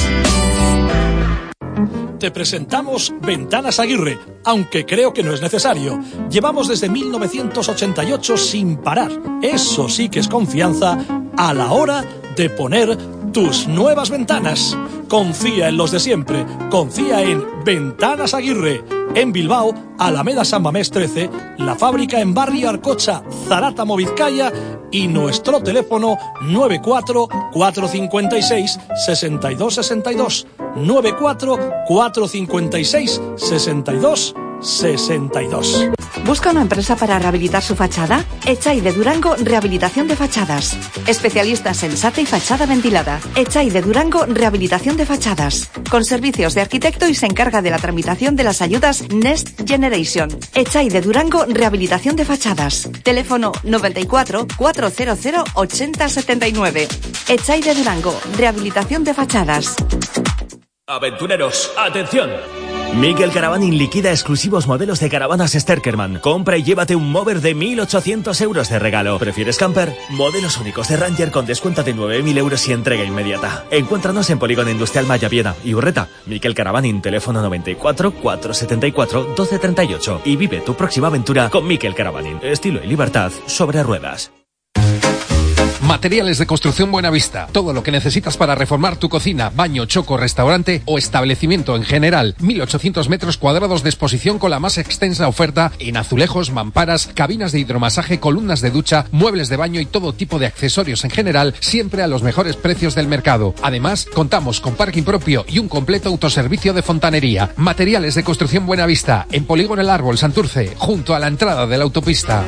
S11: Te presentamos Ventanas Aguirre, aunque creo que no es necesario. Llevamos desde mil novecientos ochenta y ocho sin parar. Eso sí que es confianza a la hora de poner tus nuevas ventanas. Confía en los de siempre. Confía en Ventanas Aguirre. En Bilbao, Alameda San Mamés trece, la fábrica en Barrio Arcocha, Zarátamo, Vizcaya y nuestro teléfono nueve cuatro, cuatro cinco seis, seis dos seis dos, nueve cuatro, cuatro cinco seis, seis dos seis dos.
S15: ¿Busca una empresa para rehabilitar su fachada? Echai de Durango Rehabilitación de Fachadas. Especialistas en S A T y fachada ventilada. Echai de Durango Rehabilitación de Fachadas. Con servicios de arquitecto y se encarga de la tramitación de las ayudas Next Generation. Echai de Durango Rehabilitación de Fachadas. Teléfono noventa y cuatro, cuatrocientos ochenta setenta y nueve. Echai de Durango Rehabilitación de Fachadas.
S16: Aventureros, atención. Miquel Caravaning liquida exclusivos modelos de caravanas Sterkerman. Compra y llévate un mover de mil ochocientos euros de regalo. ¿Prefieres camper? Modelos únicos de Ranger con descuento de nueve mil euros y entrega inmediata. Encuéntranos en Polígono Industrial Mayaviena y Urreta. Miquel Caravaning, teléfono noventa y cuatro, cuatrocientos setenta y cuatro, doce treinta y ocho. Y vive tu próxima aventura con Miquel Caravaning. Estilo y libertad sobre ruedas.
S12: Materiales de construcción Buenavista. Todo lo que necesitas para reformar tu cocina, baño, choco, restaurante o establecimiento en general. mil ochocientos metros cuadrados de exposición con la más extensa oferta en azulejos, mamparas, cabinas de hidromasaje, columnas de ducha, muebles de baño y todo tipo de accesorios en general, siempre a los mejores precios del mercado. Además, contamos con parking propio y un completo autoservicio de fontanería. Materiales de construcción Buenavista, en Polígono El Árbol, Santurce, junto a la entrada de la autopista.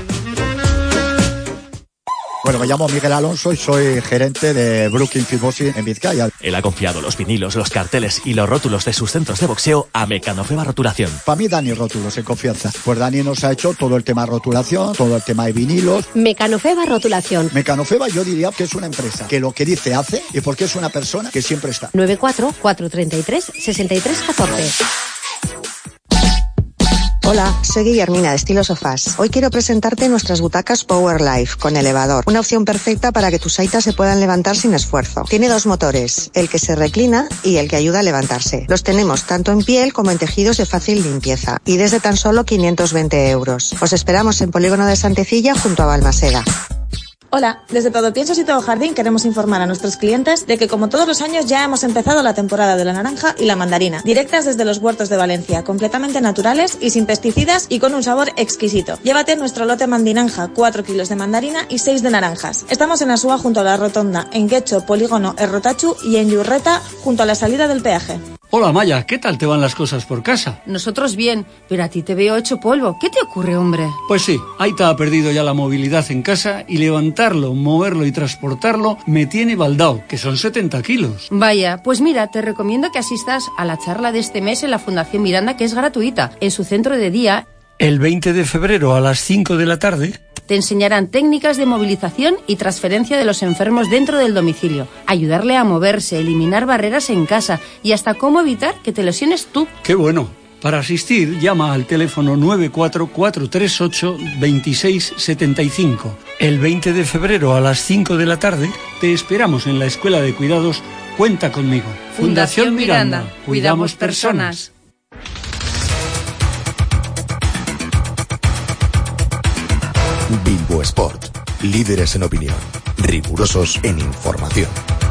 S17: Bueno, me llamo Miguel Alonso y soy gerente de Brooklyn Fitboxing en Vizcaya.
S16: Él ha confiado los vinilos, los carteles y los rótulos de sus centros de boxeo a Mecanofeba Rotulación.
S17: Para mí, Dani Rótulos, en confianza. Pues Dani nos ha hecho todo el tema de rotulación, todo el tema de vinilos.
S18: Mecanofeba Rotulación.
S17: Mecanofeba yo diría que es una empresa que lo que dice hace y porque es una persona que siempre está.
S18: nueve cuatro cuatro tres tres seis tres uno cuatro.
S19: Hola, soy Guillermina de Estilo Sofás. Hoy quiero presentarte nuestras butacas Power Life con elevador. Una opción perfecta para que tus aitas se puedan levantar sin esfuerzo. Tiene dos motores, el que se reclina y el que ayuda a levantarse. Los tenemos tanto en piel como en tejidos de fácil limpieza y desde tan solo quinientos veinte euros. Os esperamos en Polígono de Santecilla junto a Balmaseda.
S20: Hola, desde Todo Piensos y Todo Jardín queremos informar a nuestros clientes de que como todos los años ya hemos empezado la temporada de la naranja y la mandarina, directas desde los huertos de Valencia, completamente naturales y sin pesticidas y con un sabor exquisito. Llévate nuestro lote mandinanja, cuatro kilos de mandarina y seis de naranjas. Estamos en Asúa junto a la Rotonda, en Guecho, Polígono Errotachu y en Yurreta junto a la salida del peaje.
S21: Hola Maya, ¿qué tal te van las cosas por casa?
S22: Nosotros bien, pero a ti te veo hecho polvo. ¿Qué te ocurre, hombre?
S21: Pues sí, Aita ha perdido ya la movilidad en casa y levantarlo, moverlo y transportarlo me tiene baldao, que son setenta kilos.
S22: Vaya, pues mira, te recomiendo que asistas a la charla de este mes en la Fundación Miranda, que es gratuita, en su centro de día.
S21: El veinte de febrero a las cinco de la tarde...
S22: Te enseñarán técnicas de movilización y transferencia de los enfermos dentro del domicilio, ayudarle a moverse, eliminar barreras en casa y hasta cómo evitar que te lesiones tú.
S21: ¡Qué bueno! Para asistir, llama al teléfono nueve cuatro cuatro tres ocho dos seis siete cinco. El veinte de febrero a las cinco de la tarde te esperamos en la Escuela de Cuidados Cuenta Conmigo.
S22: Fundación Miranda. Cuidamos personas.
S1: Bilbo Sport. Líderes en opinión. Rigurosos en información.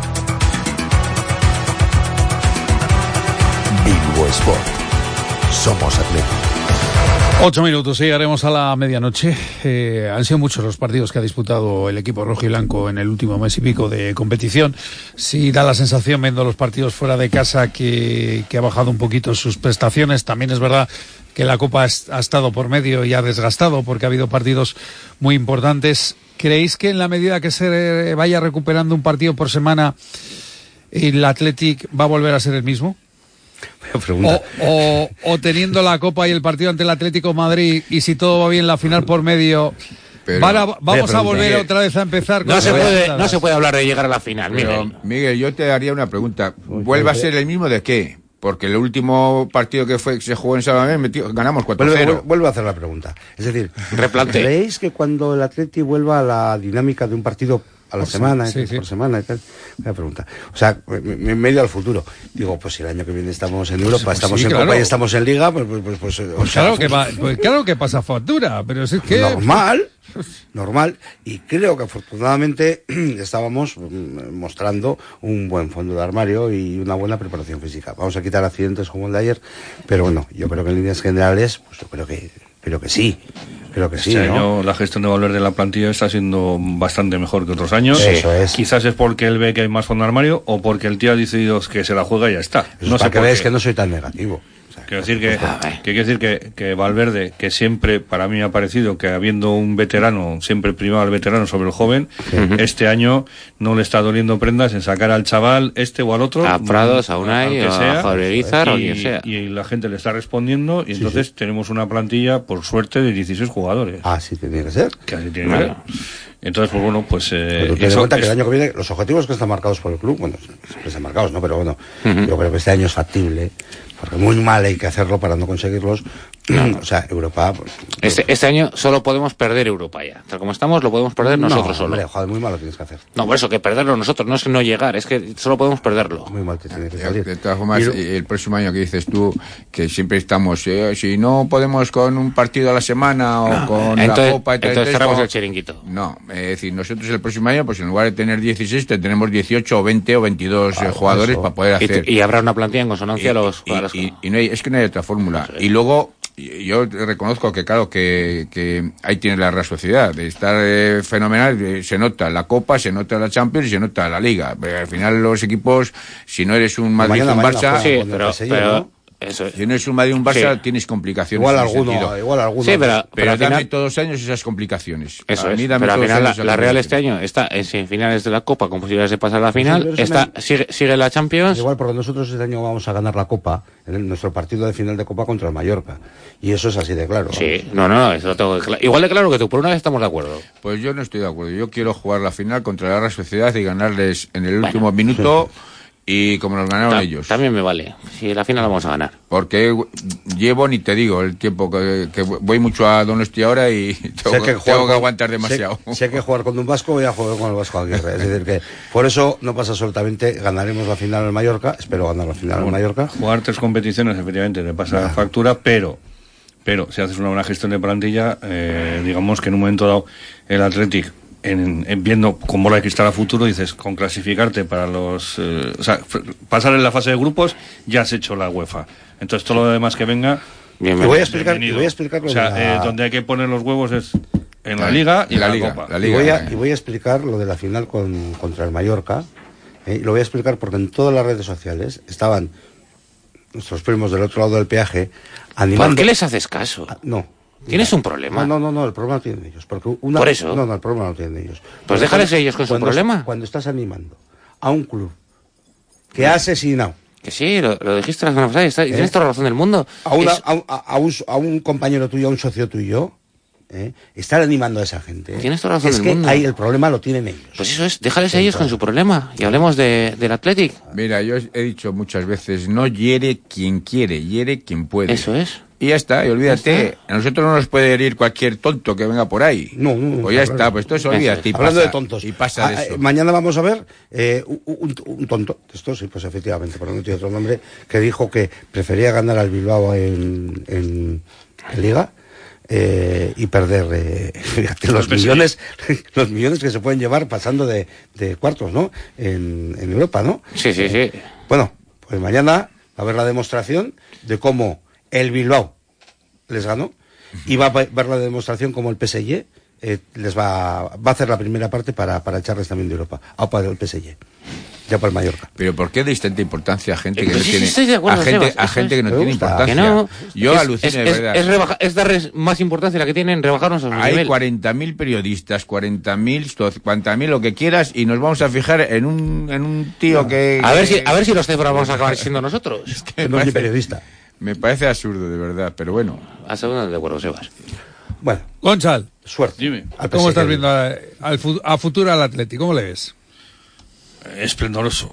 S1: Bilbo Sport. Somos atletas.
S2: Ocho minutos y llegaremos a la medianoche. Eh, han sido muchos los partidos que ha disputado el equipo rojo y blanco en el último mes y pico de competición. Sí da la sensación, viendo los partidos fuera de casa, que, que ha bajado un poquito sus prestaciones. También es verdad que la Copa ha estado por medio y ha desgastado porque ha habido partidos muy importantes. ¿Creéis que en la medida que se vaya recuperando un partido por semana, el Athletic va a volver a ser el mismo? O, o, o teniendo la Copa y el partido ante el Atlético de Madrid, y si todo va bien la final por medio, pero, van a, vamos a volver Miguel, otra vez a empezar con
S4: no se puede no se puede hablar de llegar a la final.
S6: Pero,
S4: Miguel.
S6: Miguel, yo te haría una pregunta. ¿Vuelve a ser el mismo de qué? Porque el último partido que fue que se jugó en Sabadell ganamos cuatro cero.
S3: Vuelvo, vuelvo a hacer la pregunta. Es decir,
S4: replante.
S3: ¿creéis que cuando el Atleti vuelva a la dinámica de un partido a la por semana, sí, sí. por semana y tal? Una pregunta. O sea, en medio al futuro. Digo, pues si el año que viene estamos en Europa, pues, estamos sí, en claro. Copa y estamos en Liga, pues, pues, pues, pues,
S2: pues
S3: o sea,
S2: claro que va, pues claro que pasa factura, pero es que
S3: normal, normal. Y creo que afortunadamente estábamos mostrando un buen fondo de armario y una buena preparación física. Vamos a quitar accidentes como el de ayer, pero bueno, yo creo que en líneas generales, pues yo creo que, creo que sí. Creo que sí,
S5: este
S3: ¿no?
S5: año la gestión de Valverde de la plantilla está siendo bastante mejor que otros años.
S3: Eso es.
S5: Quizás es porque él ve que hay más fondo de armario o porque el tío ha decidido que se la juega y ya está.
S3: Eso no sé que veáis que no soy tan negativo.
S5: O sea, quiero decir que, que, quiero decir que, que Valverde, que siempre para mí ha parecido que habiendo un veterano, siempre primaba al veterano sobre el joven, uh-huh. este año no le está doliendo prendas en sacar al chaval este o al otro.
S4: A Prados, a Unai, a, sea, a Javier Izar o quien sea.
S5: Y la gente le está respondiendo y sí, entonces sí. tenemos una plantilla, por suerte, de dieciséis jugadores.
S3: Así tiene que ser.
S5: Que así tiene que ser. Entonces, pues bueno, pues... Eh,
S3: Pero ten en cuenta es... que el año que viene, los objetivos que están marcados por el club, bueno, siempre están marcados, ¿no? Pero bueno, uh-huh. yo creo que este año es factible, porque muy mal hay que hacerlo para no conseguirlos, O sea, Europa... Pues,
S4: este, este año solo podemos perder Europa ya. Tal como estamos, lo podemos perder nosotros
S3: no,
S4: solo.
S3: Hombre, joder, muy mal lo tienes que hacer.
S4: No, por eso, que perderlo nosotros, no es no llegar, es que solo podemos perderlo.
S3: Muy mal te tienes que salir.
S6: De todas formas, y... el próximo año que dices tú, que siempre estamos, eh, si no podemos con un partido a la semana o
S4: no,
S6: con
S4: entonces,
S6: la Copa...
S4: Entonces, entonces cerramos no, el chiringuito.
S6: No, es decir, nosotros el próximo año, pues en lugar de tener dieciséis, tenemos dieciocho o veinte o veintidós ah, jugadores eso. para poder hacer...
S4: Y, y habrá una plantilla en consonancia
S6: y,
S4: a los...
S6: Y,
S4: a los...
S6: y, y no hay, es que no hay otra fórmula. Sí. Y luego... Yo reconozco que, claro, que, que ahí tiene la Real Sociedad, de estar eh, fenomenal, eh, se nota la Copa, se nota la Champions y se nota la Liga. Pero al final los equipos, si no eres un Madrid o un Barça,
S4: sí, pero, pero, ¿no?
S6: Eso, si no es un Madrid o un Barça, sí. tienes complicaciones.
S3: Igual alguno, igual alguno.
S4: Sí, pero,
S6: pero, pero dame
S4: final,
S6: todos los años esas complicaciones.
S4: Eso es, pero al final la, la Real este año está en semifinales de la Copa con posibilidades de pasar a la final, sí, está, me... sigue, sigue la Champions.
S3: Igual porque nosotros este año vamos a ganar la Copa, en el, nuestro partido de final de Copa contra el Mallorca. Y eso es así de claro.
S4: Sí, no, no, no, eso lo tengo claro. Igual de claro que tú, por una vez estamos de acuerdo.
S6: Pues yo no estoy de acuerdo. Yo quiero jugar la final contra la Real Sociedad y ganarles en el bueno, último minuto... Sí. Y como nos ganaron
S4: Ta
S6: ellos.
S4: También me vale. Si la final la vamos a ganar.
S6: Porque llevo, ni te digo, el tiempo que, que voy mucho a donde estoy ahora y tengo que, tengo que aguantar demasiado.
S3: Si sé, sé que jugar con un vasco, voy a jugar con el Vasco Aguirre. Es decir, que por eso no pasa absolutamente. Ganaremos la final en Mallorca. Espero ganar la final en Mallorca.
S5: Jugar tres competiciones, efectivamente, te pasa nah. factura, pero... Pero si haces una buena gestión de plantilla, eh, digamos que en un momento dado el Athletic, en, en viendo con bola de cristal a futuro, dices, con clasificarte para los... Eh, o sea, pasar en la fase de grupos, ya has hecho la UEFA. Entonces todo lo demás que venga...
S3: Bienvenido. Te voy a explicar, te voy a explicar lo
S5: o sea,
S3: de la...
S5: eh, donde hay que poner los huevos es en la Liga y en la, la Liga, Copa.
S3: La Liga, y, voy a, y voy a explicar lo de la final con, contra el Mallorca. Eh, y lo voy a explicar porque en todas las redes sociales estaban nuestros primos del otro lado del peaje animando...
S4: ¿Por qué les haces caso?
S3: Ah, no.
S4: ¿Tienes un problema?
S3: No, no, no, el problema lo tienen ellos. Porque una...
S4: ¿Por eso?
S3: No, no, el problema lo tienen ellos.
S4: Pues
S3: porque
S4: déjales
S3: cuando,
S4: ellos con su
S3: cuando,
S4: problema.
S3: Cuando estás animando a un club que ha asesinado...
S4: Que sí, lo, lo dijiste la semana pasada y está, ¿eh? Tienes toda la razón del mundo.
S3: A, una,
S4: es...
S3: a, a, a, un, a un compañero tuyo, a un socio tuyo... ¿Eh? Estar animando a esa gente. ¿eh?
S4: Tienes toda la razón
S3: es
S4: del
S3: que
S4: mundo.
S3: Ahí el problema lo tienen ellos.
S4: Pues eso es, déjales a ellos con su problema y hablemos de, del Athletic.
S6: Mira, yo he dicho muchas veces, no hiere quien quiere, hiere quien puede.
S4: Eso es.
S6: Y ya está, y olvídate. A nosotros no nos puede herir cualquier tonto que venga por ahí.
S3: No, no.
S6: Pues ya claro. está, pues esto se olvida. Y
S3: Hablando
S6: pasa,
S3: de tontos.
S6: Y pasa de
S3: ah,
S6: eso.
S3: Eh, mañana vamos a ver eh, un, un, un tonto, esto sí, pues efectivamente, pero no tiene otro nombre, que dijo que prefería ganar al Bilbao en, en, en Liga. Eh, y perder eh, fíjate, los millones los millones que se pueden llevar pasando de, de cuartos, ¿no? En, en Europa, ¿no?
S4: Sí, sí, sí.
S3: Bueno, pues mañana va a haber la demostración de cómo el Bilbao les ganó y va a ver la demostración cómo el P S G eh, les va, va a hacer la primera parte para, para echarles también de Europa. A para el P S G. Ya para el Mallorca.
S6: Pero ¿por qué dais tanta importancia a gente que
S4: eh,
S6: no
S4: sí,
S6: tiene
S4: sí, sí, acuerdo,
S6: a gente,
S4: Sebas,
S6: a gente que no tiene
S3: gusta.
S6: importancia?
S4: Que no,
S6: Yo
S4: es,
S6: alucino
S4: es,
S6: de
S4: es,
S6: verdad.
S4: Es, rebaja, es darles más importancia la que tienen, rebajarnos a su
S6: Hay
S4: nivel.
S6: cuarenta mil periodistas, cuarenta mil, cincuenta mil, lo que quieras, y nos vamos a fijar en un, en un tío no. que...
S4: A ver
S6: que...
S4: si, a ver si los cebras vamos a acabar siendo nosotros.
S3: Es que no es periodista.
S6: Me parece absurdo, de verdad, pero bueno.
S4: A segunda de acuerdo, Sebas.
S3: Bueno.
S2: Gonzal.
S3: Suerte.
S5: Dime.
S2: ¿Cómo estás viendo a, al, a futuro al Atlético? ¿Cómo le ves?
S5: Esplendoroso.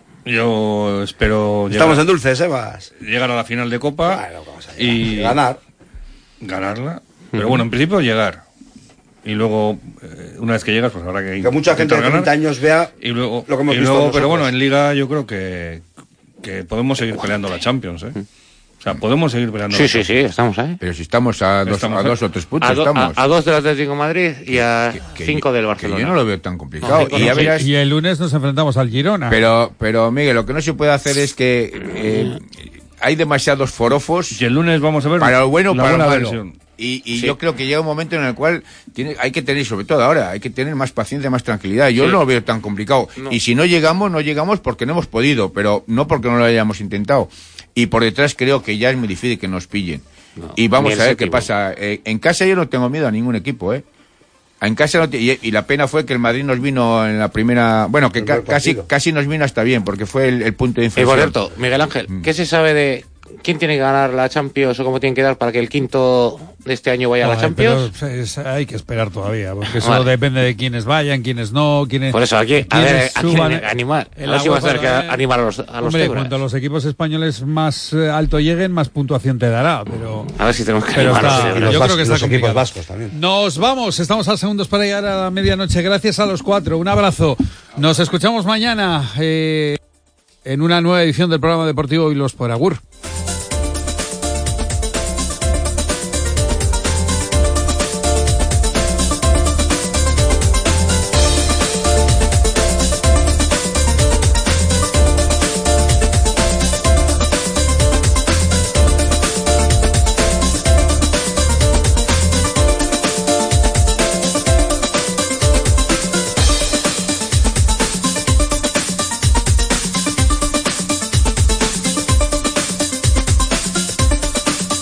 S5: Yo espero...
S3: Estamos
S5: llegar,
S3: en dulce, Sebas.
S5: Llegar a la final de Copa
S3: bueno, vamos a
S5: y...
S3: ganar.
S5: Ganarla. Pero uh-huh. bueno, en principio llegar. Y luego, eh, una vez que llegas, pues habrá que...
S3: Que mucha gente de treinta años vea
S5: y luego,
S3: lo que hemos
S5: y
S3: visto
S5: luego,
S3: nosotros.
S5: Pero bueno, en Liga yo creo que, que podemos seguir peleando la Champions, ¿eh? O sea, podemos seguir peleando.
S4: Sí, sí, sí, estamos ahí.
S6: Pero si estamos a dos,
S5: estamos
S6: a dos o tres puntos,
S4: a, do,
S6: estamos.
S4: A, a dos del Atlético de Madrid y a que, que, cinco del Barcelona.
S6: Que yo no lo veo tan complicado.
S2: No,
S6: y,
S2: no,
S6: verás,
S2: y el lunes nos enfrentamos al Girona.
S6: Pero, pero Miguel, lo que no se puede hacer es que eh, hay demasiados forofos.
S5: Y el lunes vamos a ver
S6: para lo bueno, para lo malo.
S5: Versión.
S6: Y, y
S4: sí.
S6: yo creo que llega un momento en el cual tiene, hay que tener, sobre todo ahora, hay que tener más paciencia, más tranquilidad. Yo sí. no lo veo tan complicado. No. Y si no llegamos, no llegamos porque no hemos podido, pero no porque no lo hayamos intentado. Y por detrás creo que ya es muy difícil que nos pillen. No, y vamos a ver qué pasa. Eh, en casa yo no tengo miedo a ningún equipo, ¿eh? En casa no te, y, y la pena fue que el Madrid nos vino en la primera... Bueno, que ca, casi casi nos vino hasta bien, porque fue el, el punto de inflexión.
S4: Y por cierto, Miguel Ángel, ¿qué se sabe de quién tiene que ganar la Champions o cómo tienen que dar para que el quinto de este año vaya a la
S2: Ay,
S4: Champions.
S2: pero es- hay que esperar todavía, porque eso
S4: Vale.
S2: depende de quiénes vayan, quiénes no, quiénes.
S4: Por eso aquí, a
S2: quiénes
S4: ver, a quién
S2: suban
S4: animar.
S2: en
S4: A
S2: la
S4: ver si vas a tener que
S2: UEFA, eh.
S4: animar a los, a los
S2: Hombre,
S4: cebras.
S2: cuanto los equipos españoles más eh, alto lleguen, más puntuación te dará, pero.
S4: A ver si tenemos que
S2: Pero
S4: animar a los
S2: está,
S4: cebras.
S2: yo
S3: Los
S2: creo que
S3: vas-
S2: está
S3: los equipos
S2: complicado.
S3: vascos también.
S2: Nos vamos, estamos a segundos para llegar a la medianoche. Gracias a los cuatro, un abrazo. Nos escuchamos mañana eh, en una nueva edición del programa deportivo Bilbao Sport. Agur.